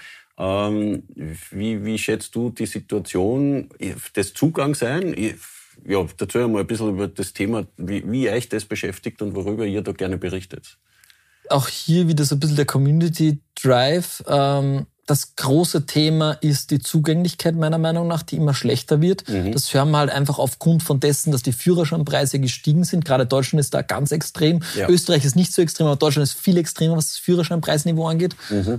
Wie schätzt du die Situation des Zugangs ein? Ja, dazu einmal ein bisschen über das Thema, wie euch das beschäftigt und worüber ihr da gerne berichtet. Auch hier wieder so ein bisschen der Community Drive. Das große Thema ist die Zugänglichkeit meiner Meinung nach, die immer schlechter wird. Das hören wir halt einfach aufgrund von dessen, dass die Führerscheinpreise gestiegen sind. Gerade Deutschland ist da ganz extrem. Ja. Österreich ist nicht so extrem, aber Deutschland ist viel extremer, was das Führerscheinpreisniveau angeht.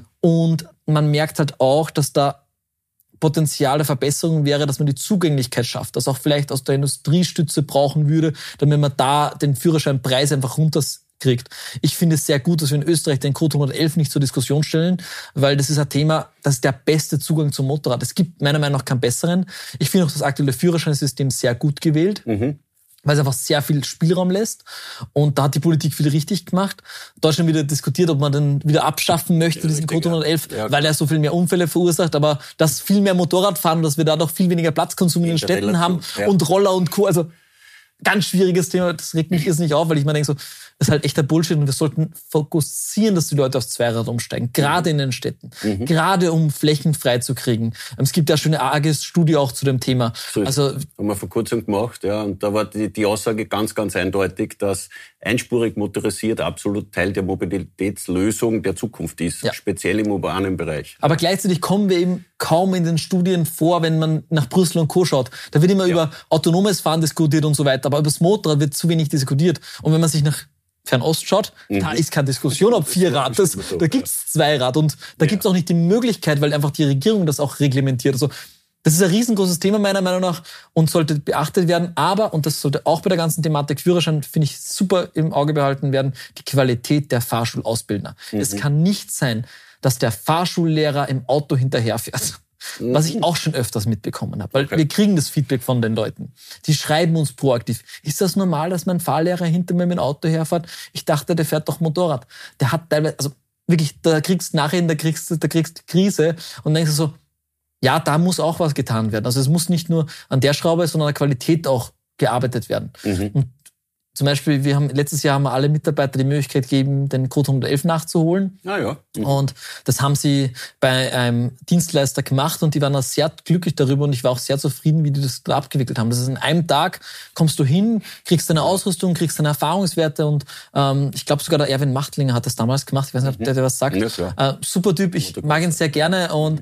Und man merkt halt auch, dass da Potenzial Verbesserung wäre, dass man die Zugänglichkeit schafft, dass auch vielleicht aus der Industrie Stütze brauchen würde, damit man da den Führerscheinpreis einfach runterkriegt. Ich finde es sehr gut, dass wir in Österreich den Code 111 nicht zur Diskussion stellen, weil das ist ein Thema, das ist der beste Zugang zum Motorrad. Es gibt meiner Meinung nach keinen besseren. Ich finde auch das aktuelle Führerscheinsystem sehr gut gewählt, weil es einfach sehr viel Spielraum lässt. Und da hat die Politik viel richtig gemacht. Deutschland wieder diskutiert, ob man den wieder abschaffen möchte, diesen Code 111, weil er so viel mehr Unfälle verursacht. Aber dass viel mehr Motorrad fahren, dass wir dadurch viel weniger Platzkonsum in den Städten haben und Roller und Co. Also ganz schwieriges Thema, das regt mich jetzt nicht auf, weil ich mir denke so, das ist halt echter Bullshit und wir sollten fokussieren, dass die Leute aufs Zweirad umsteigen, gerade in den Städten, gerade um Flächen frei zu kriegen. Es gibt ja schon eine AGES-Studie auch zu dem Thema. Also haben wir vor kurzem gemacht, ja, und da war die Aussage ganz, ganz eindeutig, dass einspurig motorisiert absolut Teil der Mobilitätslösung der Zukunft ist, speziell im urbanen Bereich. Aber gleichzeitig kommen wir eben kaum in den Studien vor, wenn man nach Brüssel und Co. schaut. Da wird immer über autonomes Fahren diskutiert und so weiter, aber über das Motorrad wird zu wenig diskutiert. Und wenn man sich nach Fernost schaut, da ist keine Diskussion ob Vierrad, da gibt's Zweirad und da gibt's auch nicht die Möglichkeit, weil einfach die Regierung das auch reglementiert. Also das ist ein riesengroßes Thema meiner Meinung nach und sollte beachtet werden. Aber, und das sollte auch bei der ganzen Thematik Führerschein, finde ich, super im Auge behalten werden, die Qualität der Fahrschulausbildner. Es kann nicht sein, dass der Fahrschullehrer im Auto hinterherfährt. Was ich auch schon öfters mitbekommen habe. Weil wir kriegen das Feedback von den Leuten. Die schreiben uns proaktiv. Ist das normal, dass mein Fahrlehrer hinter mir mit dem Auto herfährt? Ich dachte, der fährt doch Motorrad. Der hat teilweise, also wirklich, da kriegst du Krise und denkst du so, ja, da muss auch was getan werden. Also es muss nicht nur an der Schraube, sondern an der Qualität auch gearbeitet werden. Und zum Beispiel, letztes Jahr haben wir alle Mitarbeiter die Möglichkeit gegeben, den Code 111 nachzuholen. Und das haben sie bei einem Dienstleister gemacht und die waren auch sehr glücklich darüber und ich war auch sehr zufrieden, wie die das da abgewickelt haben. Das ist in einem Tag, kommst du hin, kriegst deine Ausrüstung, kriegst deine Erfahrungswerte und ich glaube sogar der Erwin Machtlinger hat das damals gemacht. Ich weiß nicht, ob der was sagt. Super Typ, ich mag ihn sehr gerne und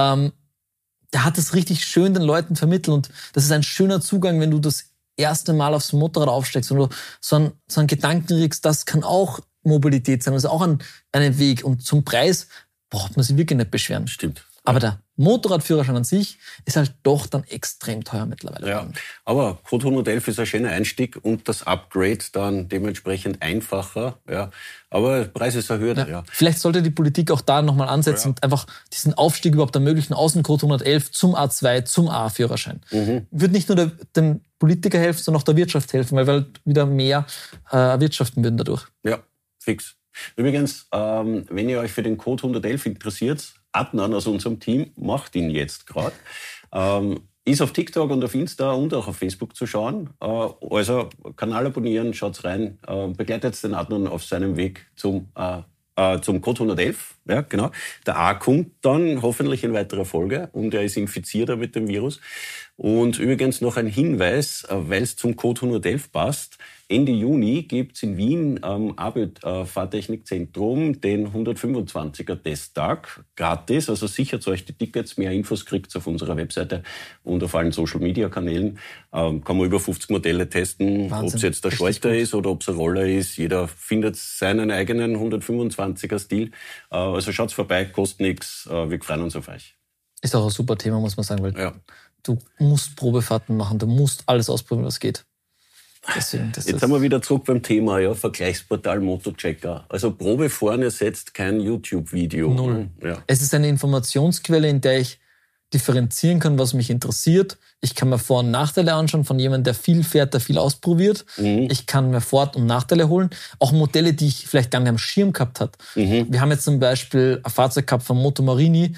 der hat es richtig schön den Leuten vermittelt und das ist ein schöner Zugang, wenn du das erste Mal aufs Motorrad aufsteigst und du so einen Gedanken kriegst, das kann auch Mobilität sein, das ist auch ein Weg und zum Preis braucht man sich wirklich nicht beschweren. Stimmt. Aber der Motorradführerschein an sich ist halt doch dann extrem teuer mittlerweile. Ja, aber Code 111 ist ein schöner Einstieg und das Upgrade dann dementsprechend einfacher. Ja, aber der Preis ist eine Hürde. Ja. Vielleicht sollte die Politik auch da nochmal ansetzen und einfach diesen Aufstieg überhaupt ermöglichen aus dem Code 111 zum A2, zum A-Führerschein. Wird nicht nur dem Politiker helfen, sondern auch der Wirtschaft helfen, weil wir halt wieder mehr wirtschaften würden dadurch. Ja, fix. Übrigens, wenn ihr euch für den Code 111 interessiert, Adnan aus unserem Team macht ihn jetzt gerade. Ist auf TikTok und auf Insta und auch auf Facebook zu schauen. Also Kanal abonnieren, schaut's rein. Begleitet den Adnan auf seinem Weg zum Code 111. Ja, genau. Der A kommt dann hoffentlich in weiterer Folge und er ist infizierter mit dem Virus. Und übrigens noch ein Hinweis, weil es zum Code 111 passt. Ende Juni gibt's in Wien am ABÖT Fahrtechnikzentrum den 125er Testtag gratis. Also sichert euch die Tickets. Mehr Infos kriegt's auf unserer Webseite und auf allen Social-Media-Kanälen. Kann man über 50 Modelle testen, ob es jetzt der Schalter ist oder ob es ein Roller ist. Jeder findet seinen eigenen 125er-Stil. Also schaut's vorbei, kostet nichts. Wir freuen uns auf euch. Ist auch ein super Thema, muss man sagen, weil du musst Probefahrten machen, du musst alles ausprobieren, was geht. Deswegen, jetzt sind wir wieder zurück beim Thema, ja, Vergleichsportal Motochecker. Also Probefahren ersetzt kein YouTube-Video. Null. Ja. Es ist eine Informationsquelle, in der ich differenzieren kann, was mich interessiert. Ich kann mir Vor- und Nachteile anschauen von jemandem, der viel fährt, der viel ausprobiert. Ich kann mir Vor- und Nachteile holen. Auch Modelle, die ich vielleicht gar nicht am Schirm gehabt habe. Wir haben jetzt zum Beispiel ein Fahrzeug gehabt von Moto Morini,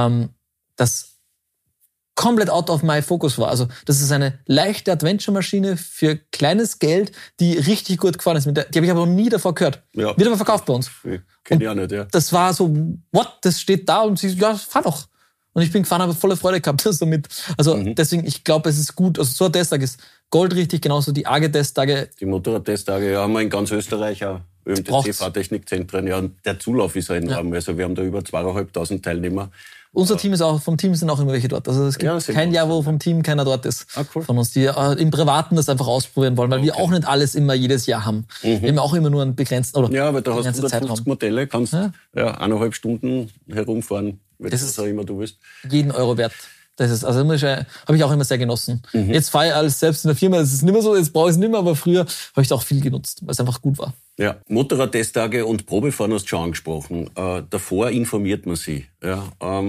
das komplett out of my focus war. Also das ist eine leichte Adventure-Maschine für kleines Geld, die richtig gut gefahren ist. Die habe ich aber noch nie davor gehört. Ja. Wird aber verkauft bei uns. Kenn ich auch nicht, ja. Das war so, what? Das steht da und sie, ja, fahr doch. Und ich bin gefahren, habe volle Freude gehabt damit. Also deswegen, ich glaube, es ist gut. Also so ein Testtag ist goldrichtig, genauso die AGE-Testtage. Die Motorrad-Testtage, ja, haben wir in ganz Österreich auch. ÖMTC-Fahrtechnikzentren, ja, und der Zulauf ist ja enorm. Ja. Also wir haben da über 2.500 Teilnehmer. Unser Team ist auch, vom Team sind auch immer welche dort. Also es gibt kein Jahr, wo vom Team keiner dort ist. Cool. Von uns, die im Privaten das einfach ausprobieren wollen, weil wir auch nicht alles immer jedes Jahr haben. Wir haben auch immer nur einen begrenzten, oder? Ja, aber da hast du 150 Zeitraum. Modelle, kannst 1,5 Stunden herumfahren, was auch immer du willst. Jeden Euro wert. Das ist, also habe ich auch immer sehr genossen. Jetzt fahre ich alles selbst in der Firma, das ist nicht mehr so, jetzt brauche ich es nicht mehr, aber früher habe ich da auch viel genutzt, weil es einfach gut war. Ja, Motorrad-Testtage und Probefahren hast du schon angesprochen. Davor informiert man sich. Ja.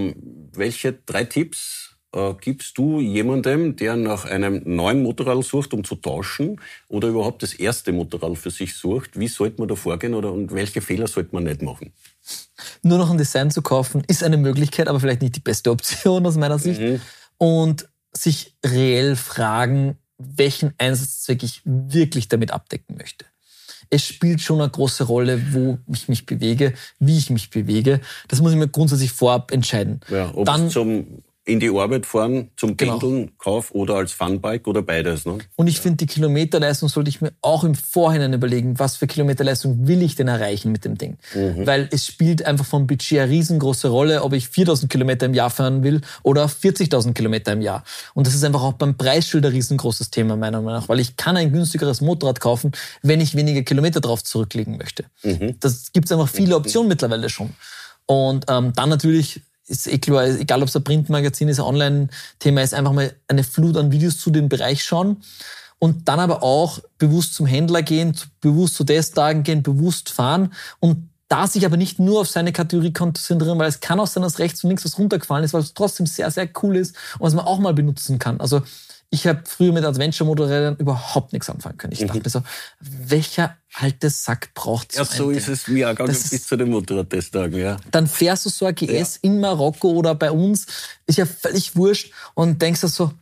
Welche 3 Tipps gibst du jemandem, der nach einem neuen Motorrad sucht, um zu tauschen oder überhaupt das erste Motorrad für sich sucht? Wie sollte man da vorgehen und welche Fehler sollte man nicht machen? Nur noch ein Design zu kaufen ist eine Möglichkeit, aber vielleicht nicht die beste Option aus meiner Sicht. Und sich reell fragen, welchen Einsatzzweck ich wirklich damit abdecken möchte. Es spielt schon eine große Rolle, wo ich mich bewege, wie ich mich bewege. Das muss ich mir grundsätzlich vorab entscheiden. Ja, ob dann es in die Arbeit fahren, zum Pendeln, Kauf oder als Funbike oder beides. Ne? Und ich finde, die Kilometerleistung sollte ich mir auch im Vorhinein überlegen, was für Kilometerleistung will ich denn erreichen mit dem Ding. Weil es spielt einfach vom Budget eine riesengroße Rolle, ob ich 4.000 Kilometer im Jahr fahren will oder 40.000 Kilometer im Jahr. Und das ist einfach auch beim Preisschild ein riesengroßes Thema, meiner Meinung nach, weil ich kann ein günstigeres Motorrad kaufen, wenn ich weniger Kilometer drauf zurücklegen möchte. Das gibt es einfach viele Optionen mittlerweile schon. Und dann natürlich ist klar, egal ob es ein Printmagazin ist, ein Online-Thema ist, einfach mal eine Flut an Videos zu dem Bereich schauen und dann aber auch bewusst zum Händler gehen, bewusst zu Testtagen gehen, bewusst fahren und da sich aber nicht nur auf seine Kategorie konzentrieren, weil es kann auch sein, dass rechts und links was runtergefallen ist, weil es trotzdem sehr, sehr cool ist und was man auch mal benutzen kann. Also ich habe früher mit Adventure-Motorrädern überhaupt nichts anfangen können. Ich dachte mir so, welcher alte Sack braucht so Ja, so ist es mir auch gegangen bis zu den Motorradtesttagen, ja. Dann fährst du so ein GS in Marokko oder bei uns, ist ja völlig wurscht und denkst dir so,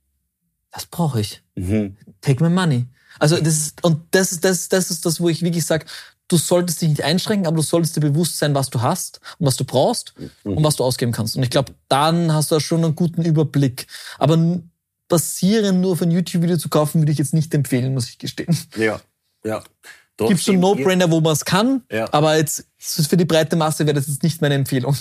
das brauche ich. Take my money. Also das ist das, wo ich wirklich sage, du solltest dich nicht einschränken, aber du solltest dir bewusst sein, was du hast und was du brauchst und was du ausgeben kannst. Und ich glaube, dann hast du schon einen guten Überblick. Aber basierend nur auf ein YouTube-Video zu kaufen, würde ich jetzt nicht empfehlen, muss ich gestehen. Ja. Gibt schon No-Brainer, wo man es kann, aber jetzt für die breite Masse wäre das jetzt nicht meine Empfehlung.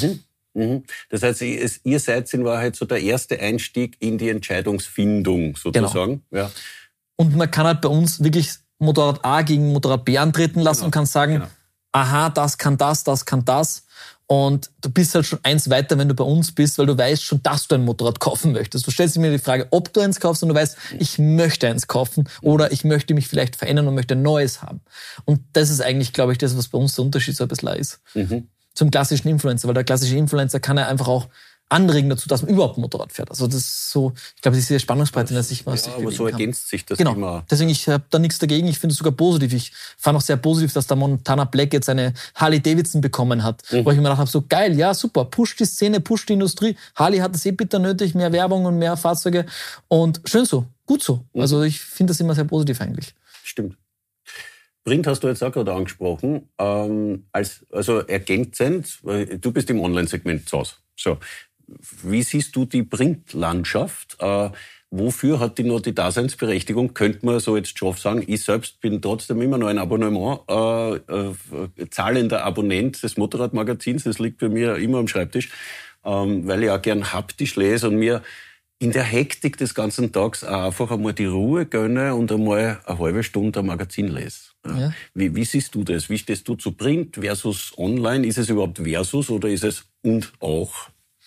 Das heißt, ihr seid in Wahrheit so der erste Einstieg in die Entscheidungsfindung sozusagen. Genau. Ja. Und man kann halt bei uns wirklich Motorrad A gegen Motorrad B antreten lassen und kann sagen, aha, das kann das, das kann das. Und du bist halt schon eins weiter, wenn du bei uns bist, weil du weißt schon, dass du ein Motorrad kaufen möchtest. Du stellst mir die Frage, ob du eins kaufst und du weißt, ich möchte eins kaufen oder ich möchte mich vielleicht verändern und möchte ein neues haben. Und das ist eigentlich, glaube ich, das, was bei uns der Unterschied so ein bisschen ist. Zum klassischen Influencer, weil der klassische Influencer kann ja einfach auch anregen dazu, dass man überhaupt ein Motorrad fährt. Also das ist so, ich glaube, diese Spannungsbreite, in der sich man aber so ergänzt sich das immer. Deswegen, ich habe da nichts dagegen. Ich finde es sogar positiv. Ich fand auch sehr positiv, dass der Montana Black jetzt eine Harley Davidson bekommen hat. Wo ich mir gedacht habe, so geil, ja, super, pusht die Szene, pusht die Industrie. Harley hat es bitter nötig, mehr Werbung und mehr Fahrzeuge. Und schön so, gut so. Also ich finde das immer sehr positiv eigentlich. Stimmt. Print hast du jetzt auch gerade angesprochen. Also ergänzend, du bist im Online-Segment zu Hause. So. Wie siehst du die Printlandschaft? Wofür hat die noch die Daseinsberechtigung? Könnte man so jetzt schon sagen, ich selbst bin trotzdem immer noch ein Abonnement, zahlender Abonnent des Motorradmagazins. Das liegt bei mir immer am Schreibtisch, weil ich auch gern haptisch lese und mir in der Hektik des ganzen Tages auch einfach einmal die Ruhe gönne und einmal eine halbe Stunde ein Magazin lese. Ja. Wie siehst du das? Wie stehst du zu Print versus Online? Ist es überhaupt versus oder ist es und auch?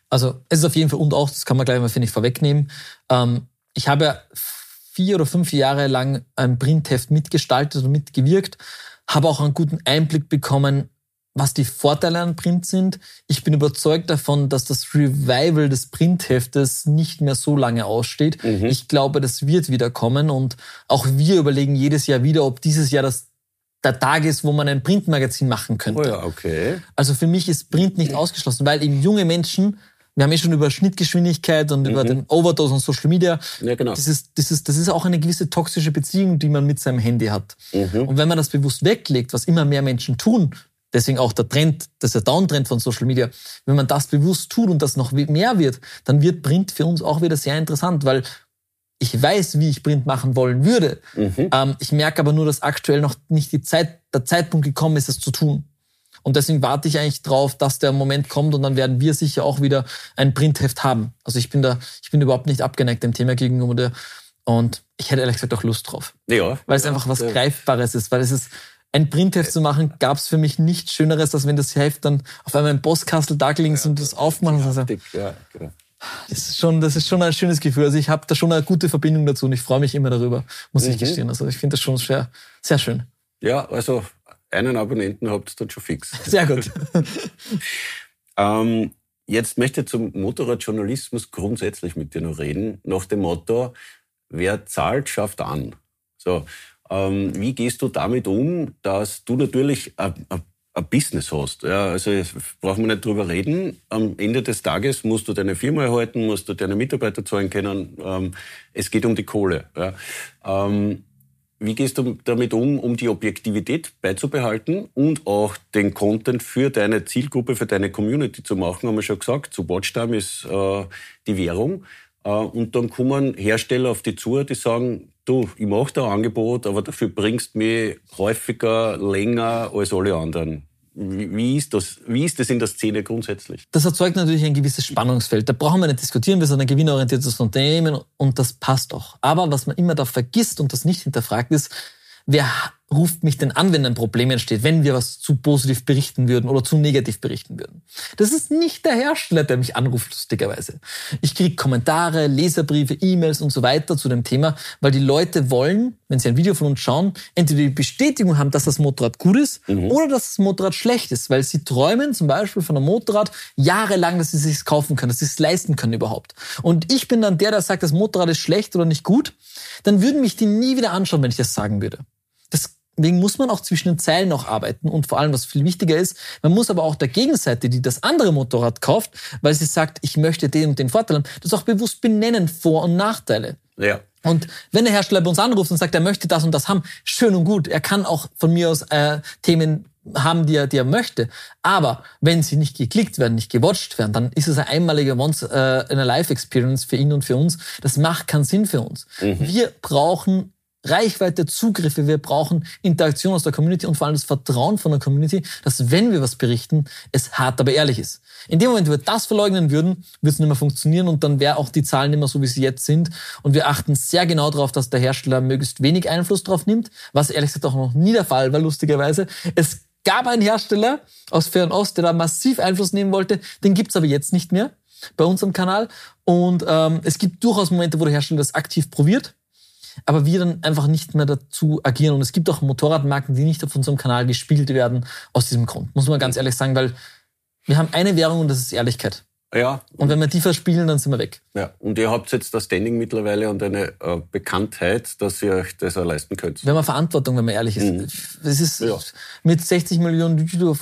Also es ist auf jeden Fall und auch, das kann man gleich mal, finde ich, vorwegnehmen. Ich habe ja 4 oder 5 Jahre lang ein Printheft mitgestaltet und mitgewirkt, habe auch einen guten Einblick bekommen, was die Vorteile an Print sind. Ich bin überzeugt davon, dass das Revival des Printheftes nicht mehr so lange aussteht. Ich glaube, das wird wieder kommen und auch wir überlegen jedes Jahr wieder, ob dieses Jahr der Tag ist, wo man ein Printmagazin machen könnte. Oh ja, okay. Also für mich ist Print nicht ausgeschlossen, weil eben junge Menschen, wir haben schon über Schnittgeschwindigkeit und über den Overdose und Social Media. Ja, genau. Das ist auch eine gewisse toxische Beziehung, die man mit seinem Handy hat. Und wenn man das bewusst weglegt, was immer mehr Menschen tun, deswegen auch der Trend, das ist der Downtrend von Social Media, wenn man das bewusst tut und das noch mehr wird, dann wird Print für uns auch wieder sehr interessant, weil ich weiß, wie ich Print machen wollen würde. Ich merke aber nur, dass aktuell noch nicht der Zeitpunkt gekommen ist, es zu tun. Und deswegen warte ich eigentlich drauf, dass der Moment kommt und dann werden wir sicher auch wieder ein Printheft haben. Also ich bin überhaupt nicht abgeneigt dem Thema gegenüber und ich hätte ehrlich gesagt auch Lust drauf. Ja. Weil es einfach was Greifbares ist, weil es ist, ein Printheft zu machen, gab es für mich nichts Schöneres, als wenn das Heft dann auf einmal im Postkastel da liegt und das aufmachen. Also, Ja, genau. das ist schon ein schönes Gefühl. Also ich habe da schon eine gute Verbindung dazu und ich freue mich immer darüber, muss ich gestehen. Also ich finde das schon sehr, sehr schön. Ja, also einen Abonnenten habt ihr dann schon fix. Sehr gut. Jetzt möchte ich zum Motorradjournalismus grundsätzlich mit dir noch reden, nach dem Motto, wer zahlt, schafft an. So, wie gehst du damit um, dass du natürlich ein Business hast? Ja, also brauchen wir nicht drüber reden. Am Ende des Tages musst du deine Firma erhalten, musst du deine Mitarbeiter zahlen können. Es geht um die Kohle. Ja. Wie gehst du damit um die Objektivität beizubehalten und auch den Content für deine Zielgruppe, für deine Community zu machen? Haben wir schon gesagt, zu Watchtime ist die Währung. Und dann kommen Hersteller auf die zu, die sagen, du, ich mache da ein Angebot, aber dafür bringst du mich häufiger, länger als alle anderen. Wie ist das in der Szene grundsätzlich? Das erzeugt natürlich ein gewisses Spannungsfeld. Da brauchen wir nicht diskutieren, wir sind ein gewinnorientiertes Unternehmen und das passt auch. Aber was man immer da vergisst und das nicht hinterfragt ist, wer ruft mich denn an, wenn ein Problem entsteht, wenn wir was zu positiv berichten würden oder zu negativ berichten würden? Das ist nicht der Hersteller, der mich anruft, lustigerweise. Ich kriege Kommentare, Leserbriefe, E-Mails und so weiter zu dem Thema, weil die Leute wollen, wenn sie ein Video von uns schauen, entweder die Bestätigung haben, dass das Motorrad gut ist oder dass das Motorrad schlecht ist, weil sie träumen zum Beispiel von einem Motorrad jahrelang, dass sie es sich kaufen können, dass sie es leisten können überhaupt. Und ich bin dann der sagt, das Motorrad ist schlecht oder nicht gut, dann würden mich die nie wieder anschauen, wenn ich das sagen würde. Deswegen muss man auch zwischen den Zeilen auch arbeiten und vor allem, was viel wichtiger ist, man muss aber auch der Gegenseite, die das andere Motorrad kauft, weil sie sagt, ich möchte den und den Vorteil haben, das auch bewusst benennen, Vor- und Nachteile. Ja. Und wenn der Hersteller bei uns anruft und sagt, er möchte das und das haben, schön und gut, er kann auch von mir aus Themen haben, die er möchte. Aber wenn sie nicht geklickt werden, nicht gewatcht werden, dann ist es eine einmalige Once-in-a-Life-Experience für ihn und für uns. Das macht keinen Sinn für uns. Wir brauchen Reichweite, Zugriffe, wir brauchen Interaktion aus der Community und vor allem das Vertrauen von der Community, dass wenn wir was berichten, es hart, aber ehrlich ist. In dem Moment, wo wir das verleugnen würden, wird es nicht mehr funktionieren und dann wäre auch die Zahlen nicht mehr so, wie sie jetzt sind. Und wir achten sehr genau darauf, dass der Hersteller möglichst wenig Einfluss drauf nimmt, was ehrlich gesagt auch noch nie der Fall war, lustigerweise. Es gab einen Hersteller aus Fernost, der da massiv Einfluss nehmen wollte, den gibt's aber jetzt nicht mehr bei uns am Kanal. Und es gibt durchaus Momente, wo der Hersteller das aktiv probiert, aber wir dann einfach nicht mehr dazu agieren. Und es gibt auch Motorradmarken, die nicht auf unserem Kanal gespielt werden, aus diesem Grund. Muss man ganz ehrlich sagen, weil wir haben eine Währung und das ist Ehrlichkeit. Ja. Und wenn wir die verspielen, dann sind wir weg. Ja. Und ihr habt jetzt das Standing mittlerweile und eine Bekanntheit, dass ihr euch das auch leisten könnt. Wir haben eine Verantwortung, wenn man ehrlich ist. Es ist mit 60 Millionen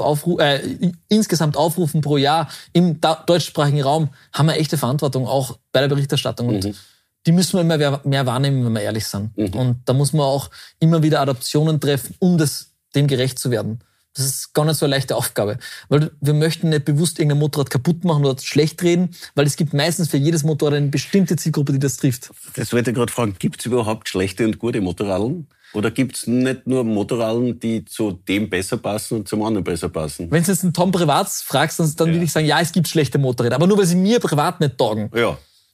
insgesamt Aufrufen pro Jahr im deutschsprachigen Raum haben wir echte Verantwortung, auch bei der Berichterstattung. Und die müssen wir immer mehr wahrnehmen, wenn wir ehrlich sind. Und da muss man auch immer wieder Adaptionen treffen, um dem gerecht zu werden. Das ist gar nicht so eine leichte Aufgabe. Weil wir möchten nicht bewusst irgendein Motorrad kaputt machen oder schlecht reden, weil es gibt meistens für jedes Motorrad eine bestimmte Zielgruppe, die das trifft. Das wollte ich gerade fragen, gibt es überhaupt schlechte und gute Motorradl? Oder gibt es nicht nur Motorradl, die zu dem besser passen und zum anderen besser passen? Wenn du jetzt einen Tom privat fragst, dann würde ich sagen, ja, es gibt schlechte Motorräder. Aber nur, weil sie mir privat nicht taugen. Ja.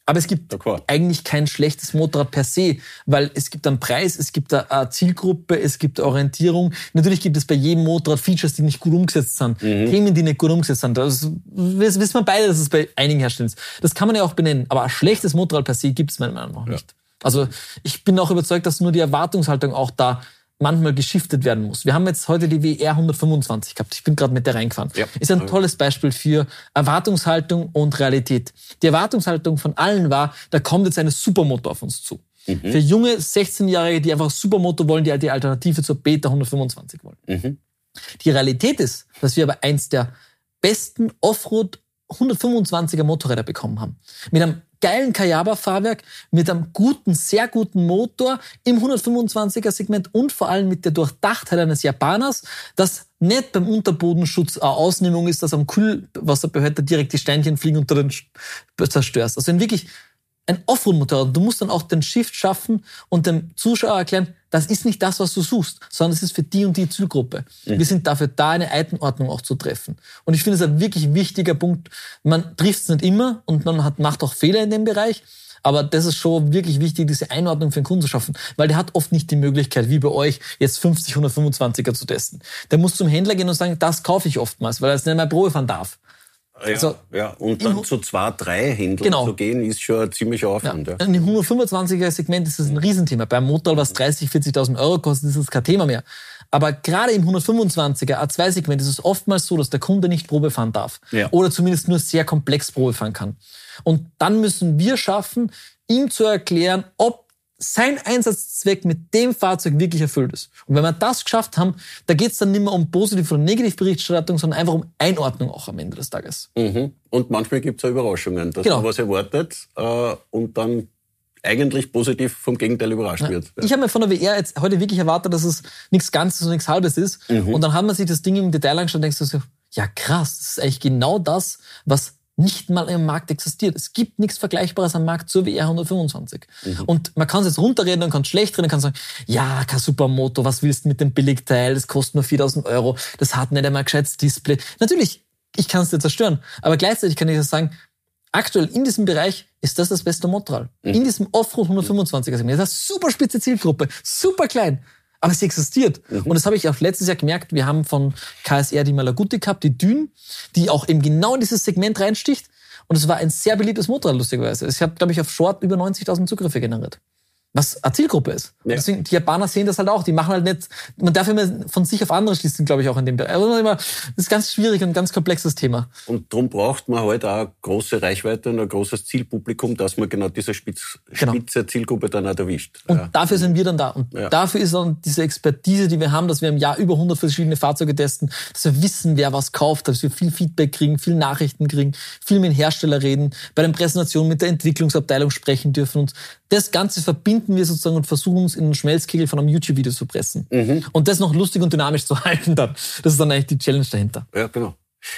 Aber es gibt eigentlich kein schlechtes Motorrad per se, weil es gibt einen Preis, es gibt eine Zielgruppe, es gibt eine Orientierung. Natürlich gibt es bei jedem Motorrad Features, die nicht gut umgesetzt sind, Themen, die nicht gut umgesetzt sind. Das wissen wir beide, dass es bei einigen Herstellern ist. Das kann man ja auch benennen. Aber ein schlechtes Motorrad per se gibt es meiner Meinung nach nicht. Ja. Also ich bin auch überzeugt, dass nur die Erwartungshaltung auch da manchmal geschiftet werden muss. Wir haben jetzt heute die WR 125 gehabt. Ich bin gerade mit der reingefahren. Ja. Ist ein tolles Beispiel für Erwartungshaltung und Realität. Die Erwartungshaltung von allen war, da kommt jetzt eine Supermoto auf uns zu. Für junge 16-Jährige, die einfach Supermoto wollen, die Alternative zur Beta 125 wollen. Die Realität ist, dass wir aber eins der besten Offroad 125er Motorräder bekommen haben. Mit einem geilen Kayaba-Fahrwerk, mit einem guten, sehr guten Motor im 125er-Segment und vor allem mit der Durchdachtheit eines Japaners, das nicht beim Unterbodenschutz eine Ausnehmung ist, dass am Kühlwasserbehälter direkt die Steinchen fliegen und du den zerstörst. Also wirklich ein Offroad-Motorrad. Du musst dann auch den Shift schaffen und dem Zuschauer erklären, das ist nicht das, was du suchst, sondern es ist für die und die Zielgruppe. Wir sind dafür da, eine Einordnung auch zu treffen. Und ich finde es ein wirklich wichtiger Punkt. Man trifft es nicht immer und man macht auch Fehler in dem Bereich. Aber das ist schon wirklich wichtig, diese Einordnung für den Kunden zu schaffen. Weil der hat oft nicht die Möglichkeit, wie bei euch, jetzt 50 125er zu testen. Der muss zum Händler gehen und sagen, das kaufe ich oftmals, weil er es nicht mehr Probe fahren darf. Ja, also, und dann zu 2, 3 Händlern zu gehen, ist schon ein ziemlicher Aufwand. Ja. Im 125er-Segment ist das ein Riesenthema. Beim Motorrad, was 30.000, 40.000 Euro kostet, ist das kein Thema mehr. Aber gerade im 125er A2-Segment ist es oftmals so, dass der Kunde nicht Probe fahren darf. Ja. Oder zumindest nur sehr komplex Probe fahren kann. Und dann müssen wir schaffen, ihm zu erklären, ob sein Einsatzzweck mit dem Fahrzeug wirklich erfüllt ist. Und wenn wir das geschafft haben, da geht es dann nicht mehr um Positiv- oder Negativberichterstattung, sondern einfach um Einordnung auch am Ende des Tages. Und manchmal gibt es auch Überraschungen, dass man was erwartet und dann eigentlich positiv vom Gegenteil überrascht wird. Ich habe mir von der WR jetzt heute wirklich erwartet, dass es nichts Ganzes und nichts Halbes ist. Und dann hat man sich das Ding im Detail angeschaut und denkst du so, ja krass, das ist eigentlich genau das, was nicht mal im Markt existiert. Es gibt nichts Vergleichbares am Markt zur WR 125. Und man kann es jetzt runterreden und kann es schlecht reden und kann sagen, ja, kein Supermoto, was willst du mit dem Billigteil, das kostet nur 4.000 Euro, das hat nicht einmal ein gescheites Display. Natürlich, ich kann es dir zerstören, aber gleichzeitig kann ich das sagen, aktuell in diesem Bereich ist das beste Motorrad. In diesem Offroad 125er Segment. Das ist eine super spitze Zielgruppe, super klein. Aber sie existiert. Und das habe ich auch letztes Jahr gemerkt. Wir haben von KSR die Malaguti gehabt, die Dune, die auch eben genau in dieses Segment reinsticht. Und es war ein sehr beliebtes Motorrad, lustigerweise. Ich habe, glaube ich, auf Short über 90.000 Zugriffe generiert. Was eine Zielgruppe ist. Ja. Deswegen, die Japaner sehen das halt auch. Die machen halt nicht, man darf immer von sich auf andere schließen, glaube ich, auch in dem Bereich. Also das ist ganz schwierig und ein ganz komplexes Thema. Und darum braucht man halt auch eine große Reichweite und ein großes Zielpublikum, dass man genau diese spitze Zielgruppe dann auch erwischt. Und dafür sind wir dann da. Und dafür ist dann diese Expertise, die wir haben, dass wir im Jahr über 100 verschiedene Fahrzeuge testen, dass wir wissen, wer was kauft, dass wir viel Feedback kriegen, viel Nachrichten kriegen, viel mit dem Hersteller reden, bei den Präsentationen mit der Entwicklungsabteilung sprechen dürfen. Und das Ganze verbinden wir sozusagen und versuchen uns in den Schmelzkegel von einem YouTube-Video zu pressen. Und das noch lustig und dynamisch zu halten dann. Das ist dann eigentlich die Challenge dahinter. Ja, genau.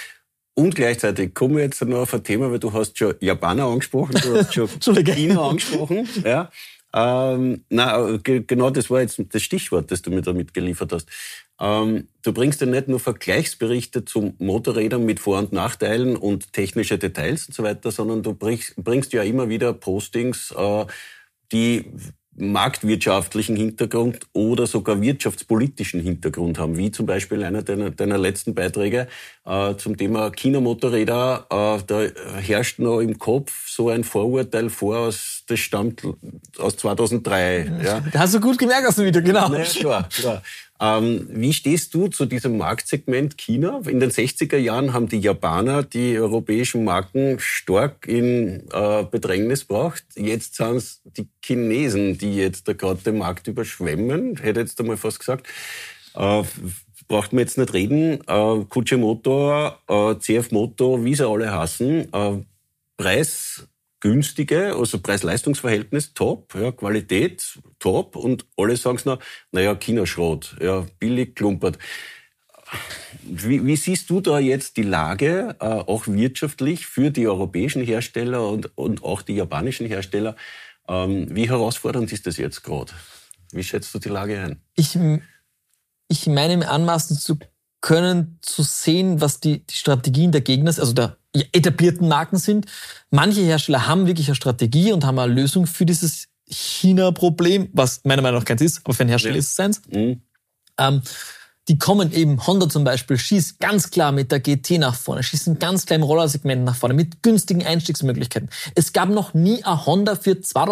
Und gleichzeitig kommen wir jetzt noch auf ein Thema, weil du hast schon Japaner angesprochen, du hast schon China angesprochen. Ja. Genau das war jetzt das Stichwort, das du mir damit geliefert hast. Du bringst ja nicht nur Vergleichsberichte zu Motorrädern mit Vor- und Nachteilen und technische Details und so weiter, sondern du bringst ja immer wieder Postings, die marktwirtschaftlichen Hintergrund oder sogar wirtschaftspolitischen Hintergrund haben, wie zum Beispiel einer deiner letzten Beiträge zum Thema China-Motorräder. Da herrscht noch im Kopf so ein Vorurteil vor, das stammt aus 2003. Ja. Das hast du gut gemerkt aus dem Video, genau. Naja, klar. Wie stehst du zu diesem Marktsegment China? In den 60er Jahren haben die Japaner die europäischen Marken stark in Bedrängnis gebracht. Jetzt sind es die Chinesen, die jetzt da gerade den Markt überschwemmen. Hätte jetzt einmal fast gesagt. Braucht man jetzt nicht reden. Kutsche Motor, CF Moto, wie sie alle heißen. Preisgünstige, also Preis-Leistungs-Verhältnis top, ja, Qualität top und alle sagen es noch, naja, China-Schrot, ja, billig, klumpert. Wie siehst du da jetzt die Lage, auch wirtschaftlich, für die europäischen Hersteller und auch die japanischen Hersteller? Wie herausfordernd ist das jetzt gerade? Wie schätzt du die Lage ein? Ich meine, mir anmaßen zu können, zu sehen, was die Strategien der Gegner, also der etablierten Marken sind. Manche Hersteller haben wirklich eine Strategie und haben eine Lösung für dieses China-Problem, was meiner Meinung nach keins ist, aber für einen Hersteller ist es eins. Die kommen eben, Honda zum Beispiel, schießt ganz klar mit der GT nach vorne, schießen ganz klar im Rollersegment nach vorne, mit günstigen Einstiegsmöglichkeiten. Es gab noch nie eine Honda für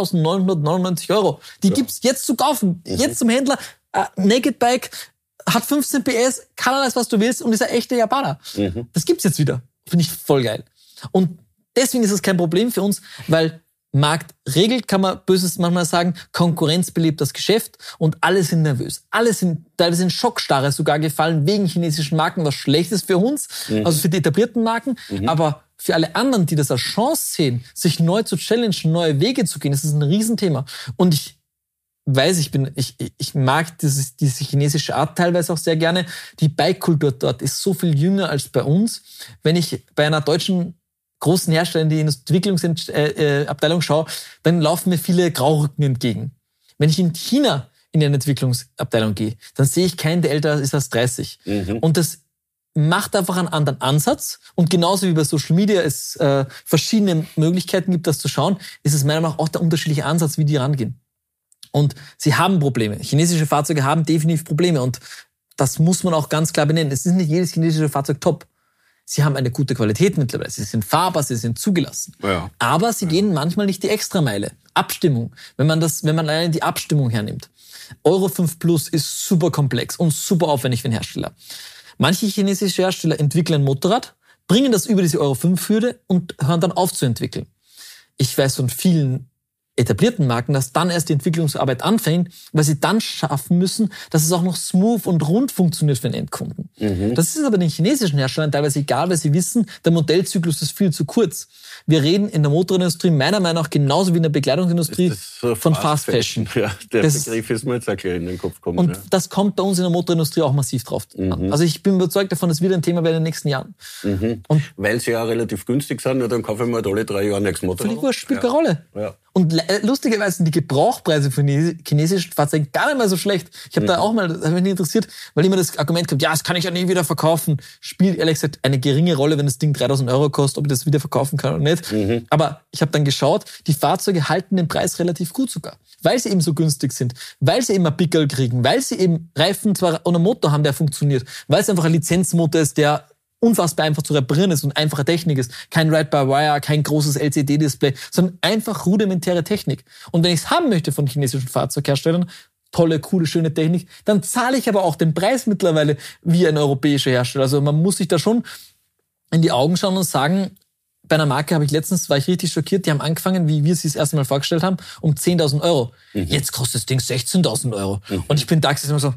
2.999 €. Die gibt's jetzt zu kaufen, jetzt zum Händler. Naked Bike hat 15 PS, kann alles, was du willst und ist ein echter Japaner. Das gibt's jetzt wieder. Finde ich voll geil. Und deswegen ist es kein Problem für uns, weil Markt regelt, kann man Böses manchmal sagen, Konkurrenz belebt das Geschäft und alle sind nervös. Alle sind teilweise in Schockstarre sogar gefallen wegen chinesischen Marken, was schlecht ist für uns, also für die etablierten Marken, aber für alle anderen, die das als Chance sehen, sich neu zu challengen, neue Wege zu gehen, das ist ein Riesenthema. Und ich weiß, ich mag diese chinesische Art teilweise auch sehr gerne. Die Bike-Kultur dort ist so viel jünger als bei uns. Wenn ich bei einer deutschen großen Herstellern, die in die Entwicklungsabteilung schaue, dann laufen mir viele Graurücken entgegen. Wenn ich in China in eine Entwicklungsabteilung gehe, dann sehe ich keinen, der älter ist als 30. Und das macht einfach einen anderen Ansatz. Und genauso wie bei Social Media es verschiedene Möglichkeiten gibt, das zu schauen, ist es meiner Meinung nach auch der unterschiedliche Ansatz, wie die rangehen. Und sie haben Probleme. Chinesische Fahrzeuge haben definitiv Probleme. Und das muss man auch ganz klar benennen. Es ist nicht jedes chinesische Fahrzeug top. Sie haben eine gute Qualität mittlerweile. Sie sind fahrbar, sie sind zugelassen. Ja. Aber sie gehen manchmal nicht die Extrameile. Abstimmung. Wenn man allein die Abstimmung hernimmt. Euro 5 Plus ist super komplex und super aufwendig für den Hersteller. Manche chinesische Hersteller entwickeln ein Motorrad, bringen das über diese Euro 5 Hürde und hören dann auf zu entwickeln. Ich weiß von vielen etablierten Marken, dass dann erst die Entwicklungsarbeit anfängt, weil sie dann schaffen müssen, dass es auch noch smooth und rund funktioniert für den Endkunden. Das ist aber den chinesischen Herstellern teilweise egal, weil sie wissen, der Modellzyklus ist viel zu kurz. Wir reden in der Motorindustrie meiner Meinung nach genauso wie in der Bekleidungsindustrie so von Fast Fashion. Ja, der Begriff ist mir jetzt auch gleich in den Kopf gekommen. Und das kommt bei uns in der Motorindustrie auch massiv drauf an. Also ich bin überzeugt davon, dass wieder ein Thema werden in den nächsten Jahren. Und weil sie ja relativ günstig sind, ja, dann kaufe ich mir halt alle 3 Jahre nächstes Motorrad. Völlig wurscht, spielt keine Rolle. Ja. Und lustigerweise sind die Gebrauchpreise für chinesischen Fahrzeugen gar nicht mal so schlecht. Ich habe da auch mal, das hat mich nicht interessiert, weil immer das Argument kommt, ja, das kann ich ja nie wieder verkaufen. Spielt ehrlich gesagt eine geringe Rolle, wenn das Ding 3.000 € kostet, ob ich das wieder verkaufen kann oder nicht. Aber ich habe dann geschaut, die Fahrzeuge halten den Preis relativ gut sogar, weil sie eben so günstig sind, weil sie eben ein Pickel kriegen, weil sie eben Reifen zwar und einen Motor haben, der funktioniert, weil es einfach ein Lizenzmotor ist, der unfassbar einfach zu reparieren ist und einfache Technik ist. Kein Ride-by-Wire, kein großes LCD-Display, sondern einfach rudimentäre Technik. Und wenn ich es haben möchte von chinesischen Fahrzeugherstellern, tolle, coole, schöne Technik, dann zahle ich aber auch den Preis mittlerweile wie ein europäischer Hersteller. Also man muss sich da schon in die Augen schauen und sagen, bei einer Marke war ich richtig schockiert, die haben angefangen, wie wir sie das erste Mal vorgestellt haben, um 10.000 €. Jetzt kostet das Ding 16.000 €. Und ich bin da immer so,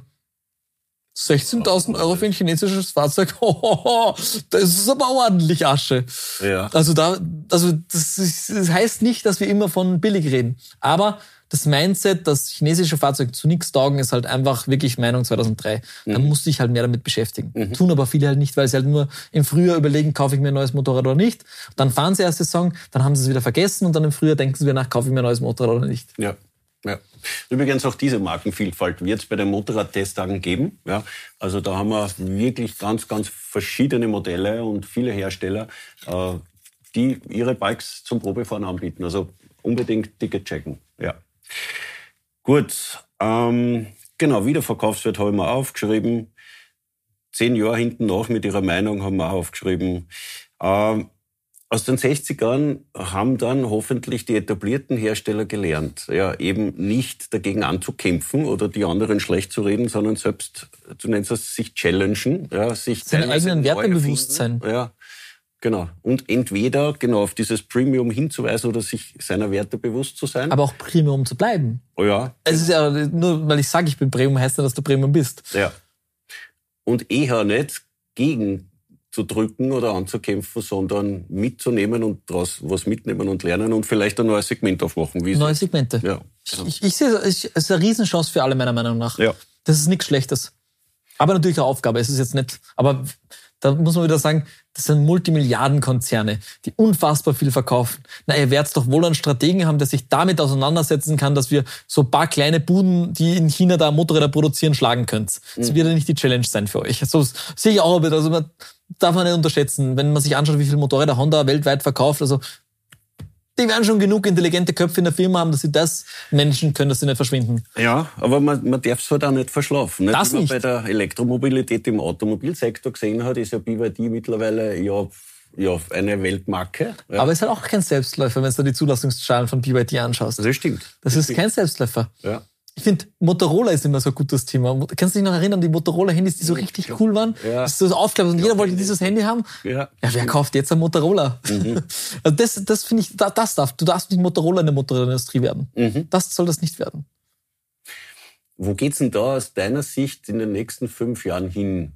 16.000 € für ein chinesisches Fahrzeug, das ist aber ordentlich Asche. Ja. Also das heißt nicht, dass wir immer von billig reden. Aber das Mindset, dass chinesische Fahrzeuge zu nichts taugen, ist halt einfach wirklich Meinung 2003. Da musste ich halt mehr damit beschäftigen. Tun aber viele halt nicht, weil sie halt nur im Frühjahr überlegen, kaufe ich mir ein neues Motorrad oder nicht. Dann fahren sie erste Saison, dann haben sie es wieder vergessen und dann im Frühjahr denken sie wieder nach, kaufe ich mir ein neues Motorrad oder nicht. Ja. Ja. Übrigens auch diese Markenvielfalt wird es bei den Motorrad-Testtagen geben. Ja. Also da haben wir wirklich ganz, ganz verschiedene Modelle und viele Hersteller, die ihre Bikes zum Probefahren anbieten. Also unbedingt Ticket checken. Ja. Gut, genau, Wiederverkaufswert habe ich mir aufgeschrieben. 10 Jahre hinten nach mit ihrer Meinung haben wir auch aufgeschrieben. Aus den 60ern haben dann hoffentlich die etablierten Hersteller gelernt, ja, eben nicht dagegen anzukämpfen oder die anderen schlecht zu reden, sondern selbst, du nennst es, sich challengen, ja, sich seine eigenen Werte bewusst sein. Ja, genau. Und entweder genau auf dieses Premium hinzuweisen oder sich seiner Werte bewusst zu sein. Aber auch Premium zu bleiben. Oh ja. Es ist ja nur, weil ich sage, ich bin Premium, heißt ja, dass du Premium bist. Ja. Und eher nicht gegen zu drücken oder anzukämpfen, sondern mitzunehmen und daraus was mitnehmen und lernen und vielleicht ein neues Segment aufmachen. Neue Segmente. Ja. Ich sehe, es ist eine Riesenchance für alle, meiner Meinung nach. Ja. Das ist nichts Schlechtes. Aber natürlich eine Aufgabe. Es ist jetzt nicht, aber da muss man wieder sagen, das sind Multimilliardenkonzerne, die unfassbar viel verkaufen. Na, ihr werdet doch wohl einen Strategen haben, der sich damit auseinandersetzen kann, dass wir so ein paar kleine Buden, die in China da Motorräder produzieren, schlagen könnt. Das wird ja nicht die Challenge sein für euch. So sehe ich auch ein bisschen. Also darf man nicht unterschätzen. Wenn man sich anschaut, wie viele Motorräder Honda weltweit verkauft, also die werden schon genug intelligente Köpfe in der Firma haben, dass sie das managen können, dass sie nicht verschwinden. Ja, aber man darf es halt auch nicht verschlafen. Nicht? Das Wie man nicht. bei der Elektromobilität im Automobilsektor gesehen hat, ist ja BYD mittlerweile ja eine Weltmarke. Ja. Aber es ist halt auch kein Selbstläufer, wenn du die Zulassungszahlen von BYD anschaust. Das stimmt. Das ist kein Selbstläufer. Ja. Ich finde, Motorola ist immer so ein gutes Thema. Kannst du dich noch erinnern, die Motorola-Handys, die so richtig cool waren? Ja. Das ist so aufgeklappt und jeder wollte dieses Handy haben. Ja. Ja, wer kauft jetzt ein Motorola? Also das finde ich, du darfst nicht Motorola in der Motorradindustrie werden. Das soll das nicht werden. Wo geht's denn da aus deiner Sicht in den nächsten 5 Jahren hin?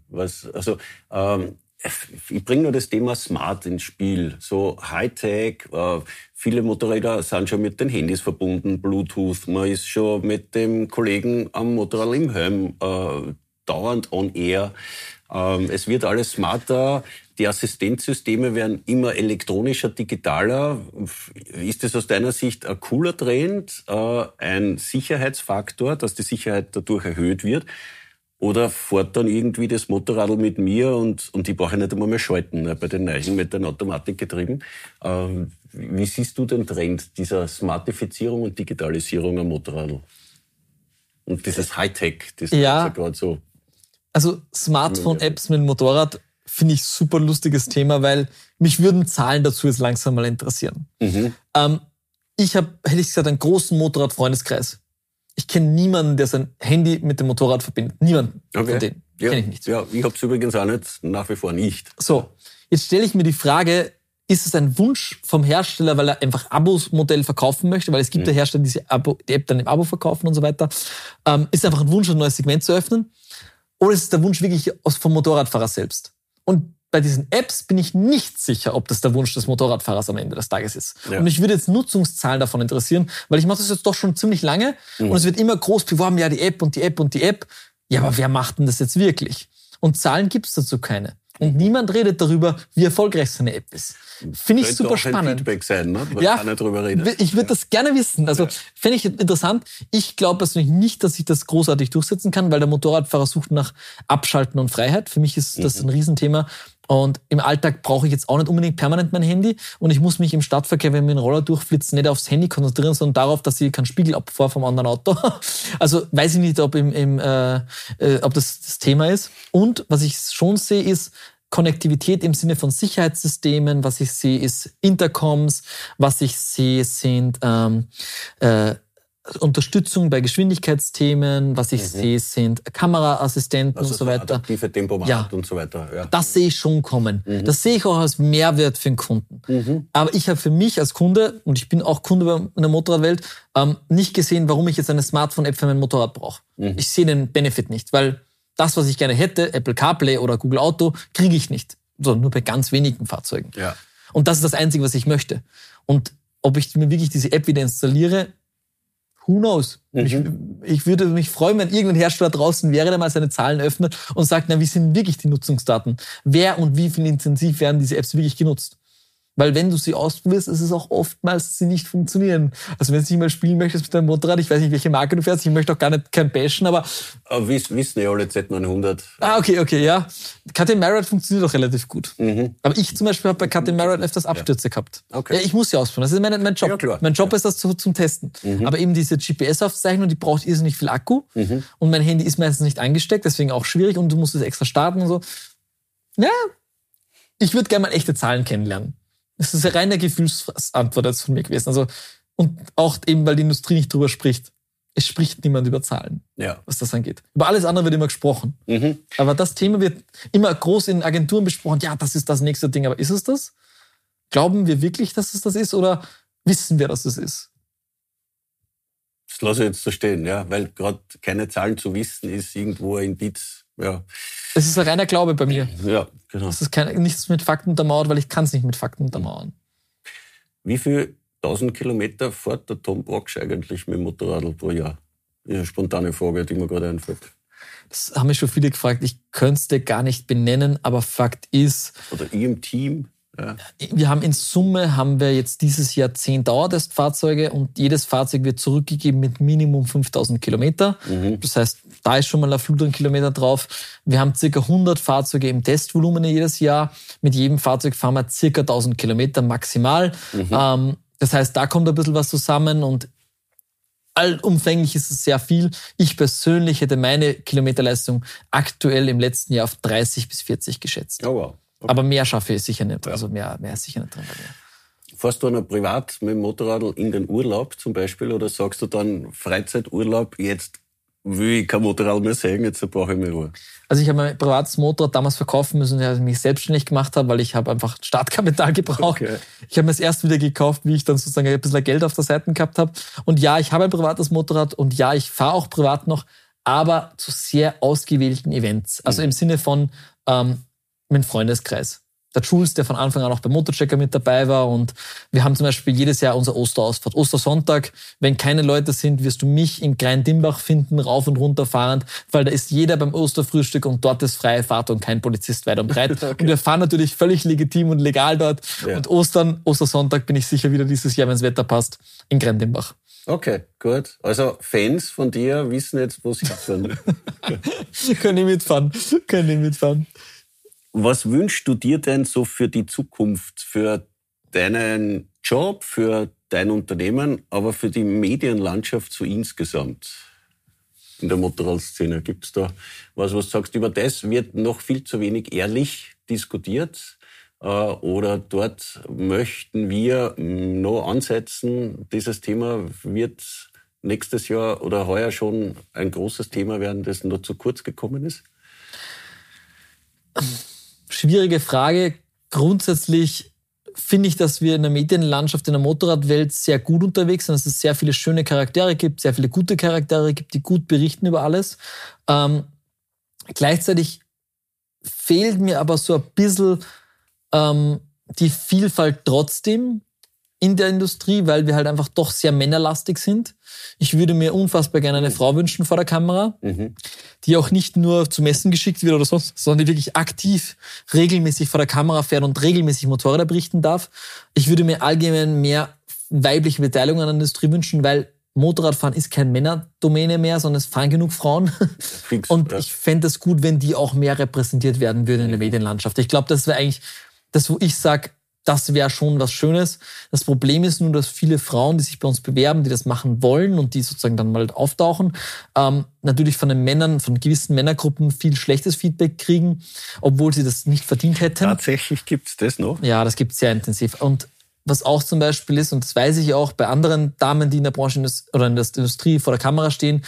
Ich bringe nur das Thema Smart ins Spiel. So Hightech, viele Motorräder sind schon mit den Handys verbunden, Bluetooth. Man ist schon mit dem Kollegen am Motorrad im Helm dauernd on air. Es wird alles smarter. Die Assistenzsysteme werden immer elektronischer, digitaler. Ist das aus deiner Sicht ein cooler Trend, ein Sicherheitsfaktor, dass die Sicherheit dadurch erhöht wird? Oder fährt dann irgendwie das Motorradl mit mir und ich brauche nicht einmal mehr schalten, ne, bei den Neuen mit den Automatikgetrieben. Wie siehst du den Trend dieser Smartifizierung und Digitalisierung am Motorradl? Und dieses Hightech, das ist ja gerade so. Also Smartphone-Apps mit dem Motorrad finde ich super lustiges Thema, weil mich würden Zahlen dazu jetzt langsam mal interessieren. Ich habe, hätte ich gesagt, einen großen Motorrad-Freundeskreis. Ich kenne niemanden, der sein Handy mit dem Motorrad verbindet. Niemanden von denen. Kenne ich nicht. Ja, ich habe es übrigens auch nicht, nach wie vor nicht. So, jetzt stelle ich mir die Frage, ist es ein Wunsch vom Hersteller, weil er einfach Abo-Modell verkaufen möchte, weil es gibt ja Hersteller, die App dann im Abo verkaufen und so weiter. Ist einfach ein Wunsch, ein neues Segment zu öffnen? Oder ist es der Wunsch wirklich vom Motorradfahrer selbst? Und bei diesen Apps bin ich nicht sicher, ob das der Wunsch des Motorradfahrers am Ende des Tages ist. Ja. Und mich würde jetzt Nutzungszahlen davon interessieren, weil ich mache das jetzt doch schon ziemlich lange und es wird immer groß beworben, ja, die App und die App und die App. Ja, aber wer macht denn das jetzt wirklich? Und Zahlen gibt's dazu keine. Und niemand redet darüber, wie erfolgreich seine App ist. Finde ich super spannend. Ein Feedback sein, ne? Ja, keiner drüber redet. Ich würde das gerne wissen. Also fände ich interessant. Ich glaube persönlich nicht, dass ich das großartig durchsetzen kann, weil der Motorradfahrer sucht nach Abschalten und Freiheit. Für mich ist das ein Riesenthema. Und im Alltag brauche ich jetzt auch nicht unbedingt permanent mein Handy. Und ich muss mich im Stadtverkehr, wenn wir einen Roller durchflitzen, nicht aufs Handy konzentrieren, sondern darauf, dass ich keinen Spiegel abfahre vom anderen Auto. Also weiß ich nicht, ob ob das Thema ist. Und was ich schon sehe, ist Konnektivität im Sinne von Sicherheitssystemen. Was ich sehe, ist Intercoms. Was ich sehe, sind Unterstützung bei Geschwindigkeitsthemen, was ich sehe, sind Kameraassistenten und so weiter. Adaptive Tempomat und so weiter. Ja. Das sehe ich schon kommen. Das sehe ich auch als Mehrwert für den Kunden. Aber ich habe für mich als Kunde, und ich bin auch Kunde in der Motorradwelt, nicht gesehen, warum ich jetzt eine Smartphone-App für mein Motorrad brauche. Ich sehe den Benefit nicht, weil das, was ich gerne hätte, Apple CarPlay oder Google Auto, kriege ich nicht. So, nur bei ganz wenigen Fahrzeugen. Ja. Und das ist das Einzige, was ich möchte. Und ob ich mir wirklich diese App wieder installiere, who knows? Ich würde mich freuen, wenn irgendein Hersteller draußen wäre, der mal seine Zahlen öffnet und sagt, na, wie sind wirklich die Nutzungsdaten? Wer und wie viel intensiv werden diese Apps wirklich genutzt? Weil wenn du sie ausprobierst, ist es auch oftmals, sie nicht funktionieren. Also wenn du nicht mal spielen möchtest mit deinem Motorrad, ich weiß nicht, welche Marke du fährst, ich möchte auch gar nicht kein bashen, aber wissen ja alle Z900. Okay, ja. KTM Marriott funktioniert auch relativ gut. Aber ich zum Beispiel habe bei KTM Marriott öfters Abstürze gehabt. Okay. Ja, ich muss sie ausprobieren, das ist mein Job. Ja, klar. Mein Job ist das zum Testen. Aber eben diese GPS-Aufzeichnung, die braucht irrsinnig viel Akku und mein Handy ist meistens nicht eingesteckt, deswegen auch schwierig und du musst es extra starten und so. Ja, ich würde gerne mal echte Zahlen kennenlernen. Das ist eine reine Gefühlsantwort jetzt von mir gewesen. Also, und auch eben, weil die Industrie nicht drüber spricht. Es spricht niemand über Zahlen, was das angeht. Über alles andere wird immer gesprochen. Aber das Thema wird immer groß in Agenturen besprochen. Ja, das ist das nächste Ding. Aber ist es das? Glauben wir wirklich, dass es das ist? Oder wissen wir, dass es ist? Das lasse ich jetzt so stehen, ja. Weil gerade keine Zahlen zu wissen, ist irgendwo ein Indiz. Ja. Es ist ein reiner Glaube bei mir. Ja, genau. Es ist nichts mit Fakten untermauert, weil ich kann es nicht mit Fakten untermauern. Wie viel 1000 Kilometer fährt der Tom Bocksch eigentlich mit dem Motorrad pro Jahr? Eine spontane Frage, die mir gerade einfällt. Das haben mich schon viele gefragt. Ich könnte es dir gar nicht benennen, aber Fakt ist... Oder ihr im Team? Ja. Wir haben in Summe jetzt dieses Jahr 10 Dauertestfahrzeuge und jedes Fahrzeug wird zurückgegeben mit Minimum 5000 Kilometer. Das heißt, da ist schon mal ein Flut an Kilometer drauf. Wir haben circa 100 Fahrzeuge im Testvolumen jedes Jahr. Mit jedem Fahrzeug fahren wir circa 1000 Kilometer maximal. Das heißt, da kommt ein bisschen was zusammen und allumfänglich ist es sehr viel. Ich persönlich hätte meine Kilometerleistung aktuell im letzten Jahr auf 30 bis 40 geschätzt. Oh wow. Okay. Aber mehr schaffe ich sicher nicht. Also mehr ist sicher nicht drin bei mir. Fährst du noch privat mit dem Motorrad in den Urlaub zum Beispiel oder sagst du dann Freizeiturlaub, jetzt will ich kein Motorrad mehr sehen, jetzt brauche ich mehr Ruhe? Also ich habe mein privates Motorrad damals verkaufen müssen, als ich mich selbstständig gemacht habe, weil ich habe einfach Startkapital gebraucht. Okay. Ich habe mir es erst wieder gekauft, wie ich dann sozusagen ein bisschen Geld auf der Seite gehabt habe. Und ja, ich habe ein privates Motorrad und ja, ich fahre auch privat noch, aber zu sehr ausgewählten Events. Also im Sinne von mit Freundeskreis. Der Jules, der von Anfang an auch beim Motorchecker mit dabei war und wir haben zum Beispiel jedes Jahr unsere Osterausfahrt. Ostersonntag, wenn keine Leute sind, wirst du mich in Grein-Dimbach finden, rauf und runter fahrend, weil da ist jeder beim Osterfrühstück und dort ist freie Fahrt und kein Polizist weit und breit. Okay. Und wir fahren natürlich völlig legitim und legal dort. Ja. Und Ostersonntag bin ich sicher wieder dieses Jahr, wenn das Wetter passt, in Grein-Dimbach. Okay, gut. Also Fans von dir wissen jetzt, wo sie sind. Können die mitfahren. Was wünschst du dir denn so für die Zukunft, für deinen Job, für dein Unternehmen, aber für die Medienlandschaft so insgesamt in der Motorradszene? Gibt es da was du sagst, über das wird noch viel zu wenig ehrlich diskutiert? Oder dort möchten wir noch ansetzen, dieses Thema wird nächstes Jahr oder heuer schon ein großes Thema werden, das noch zu kurz gekommen ist? Schwierige Frage. Grundsätzlich finde ich, dass wir in der Medienlandschaft, in der Motorradwelt sehr gut unterwegs sind, dass es sehr viele schöne Charaktere gibt, sehr viele gute Charaktere gibt, die gut berichten über alles. Gleichzeitig fehlt mir aber so ein bisschen die Vielfalt trotzdem in der Industrie, weil wir halt einfach doch sehr männerlastig sind. Ich würde mir unfassbar gerne eine Frau wünschen vor der Kamera, die auch nicht nur zum Essen geschickt wird oder sonst, sondern die wirklich aktiv regelmäßig vor der Kamera fährt und regelmäßig Motorräder berichten darf. Ich würde mir allgemein mehr weibliche Beteiligung an der Industrie wünschen, weil Motorradfahren ist kein Männerdomäne mehr, sondern es fahren genug Frauen. Und ich fände es gut, wenn die auch mehr repräsentiert werden würden in der Medienlandschaft. Ich glaube, das wäre eigentlich das, wo ich sage, das wäre schon was Schönes. Das Problem ist nur, dass viele Frauen, die sich bei uns bewerben, die das machen wollen und die sozusagen dann mal auftauchen, natürlich von den Männern, von gewissen Männergruppen viel schlechtes Feedback kriegen, obwohl sie das nicht verdient hätten. Tatsächlich gibt's das noch? Ja, das gibt's sehr intensiv. Und was auch zum Beispiel ist, und das weiß ich auch bei anderen Damen, die in der Branche oder in der Industrie vor der Kamera stehen,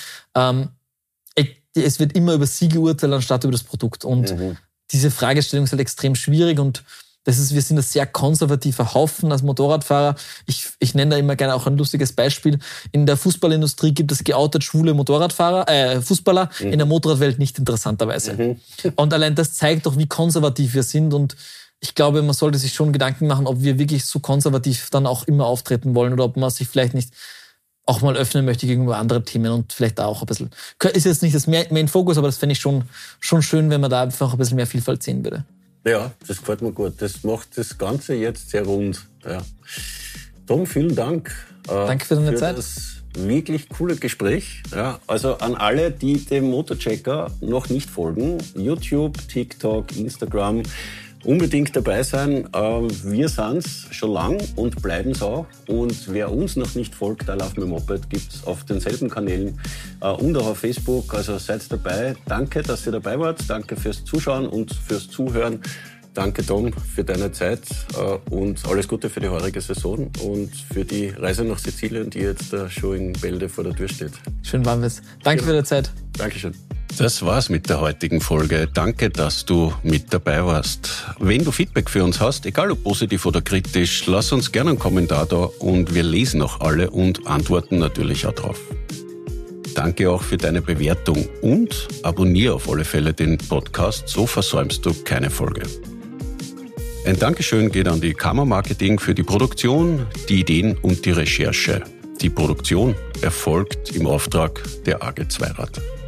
es wird immer über sie geurteilt, anstatt über das Produkt. Und diese Fragestellung ist halt extrem schwierig und wir sind ein sehr konservativer Haufen als Motorradfahrer. Ich nenne da immer gerne auch ein lustiges Beispiel. In der Fußballindustrie gibt es geoutet schwule Fußballer, in der Motorradwelt nicht, interessanterweise. Und allein das zeigt doch, wie konservativ wir sind und ich glaube, man sollte sich schon Gedanken machen, ob wir wirklich so konservativ dann auch immer auftreten wollen oder ob man sich vielleicht nicht auch mal öffnen möchte gegenüber anderen Themen und vielleicht da auch ein bisschen. Ist jetzt nicht das Main Focus, aber das fände ich schon schön, wenn man da einfach ein bisschen mehr Vielfalt sehen würde. Ja, das gefällt mir gut. Das macht das Ganze jetzt sehr rund. Ja. Tom, vielen Dank. Danke für deine Zeit. Das wirklich coole Gespräch. Ja, also an alle, die dem Motorchecker noch nicht folgen, YouTube, TikTok, Instagram, unbedingt dabei sein. Wir sind's schon lang und bleiben's auch. Und wer uns noch nicht folgt, I Love My Moped, gibt's auf denselben Kanälen und auch auf Facebook. Also seid dabei. Danke, dass ihr dabei wart. Danke fürs Zuschauen und fürs Zuhören. Danke, Tom, für deine Zeit und alles Gute für die heurige Saison und für die Reise nach Sizilien, die jetzt schon in Bälde vor der Tür steht. Schön warm es. Danke für die Zeit. Dankeschön. Das war's mit der heutigen Folge. Danke, dass du mit dabei warst. Wenn du Feedback für uns hast, egal ob positiv oder kritisch, lass uns gerne einen Kommentar da und wir lesen auch alle und antworten natürlich auch drauf. Danke auch für deine Bewertung und abonniere auf alle Fälle den Podcast, so versäumst du keine Folge. Ein Dankeschön geht an die Kammer Marketing für die Produktion, die Ideen und die Recherche. Die Produktion erfolgt im Auftrag der AG Zweirad.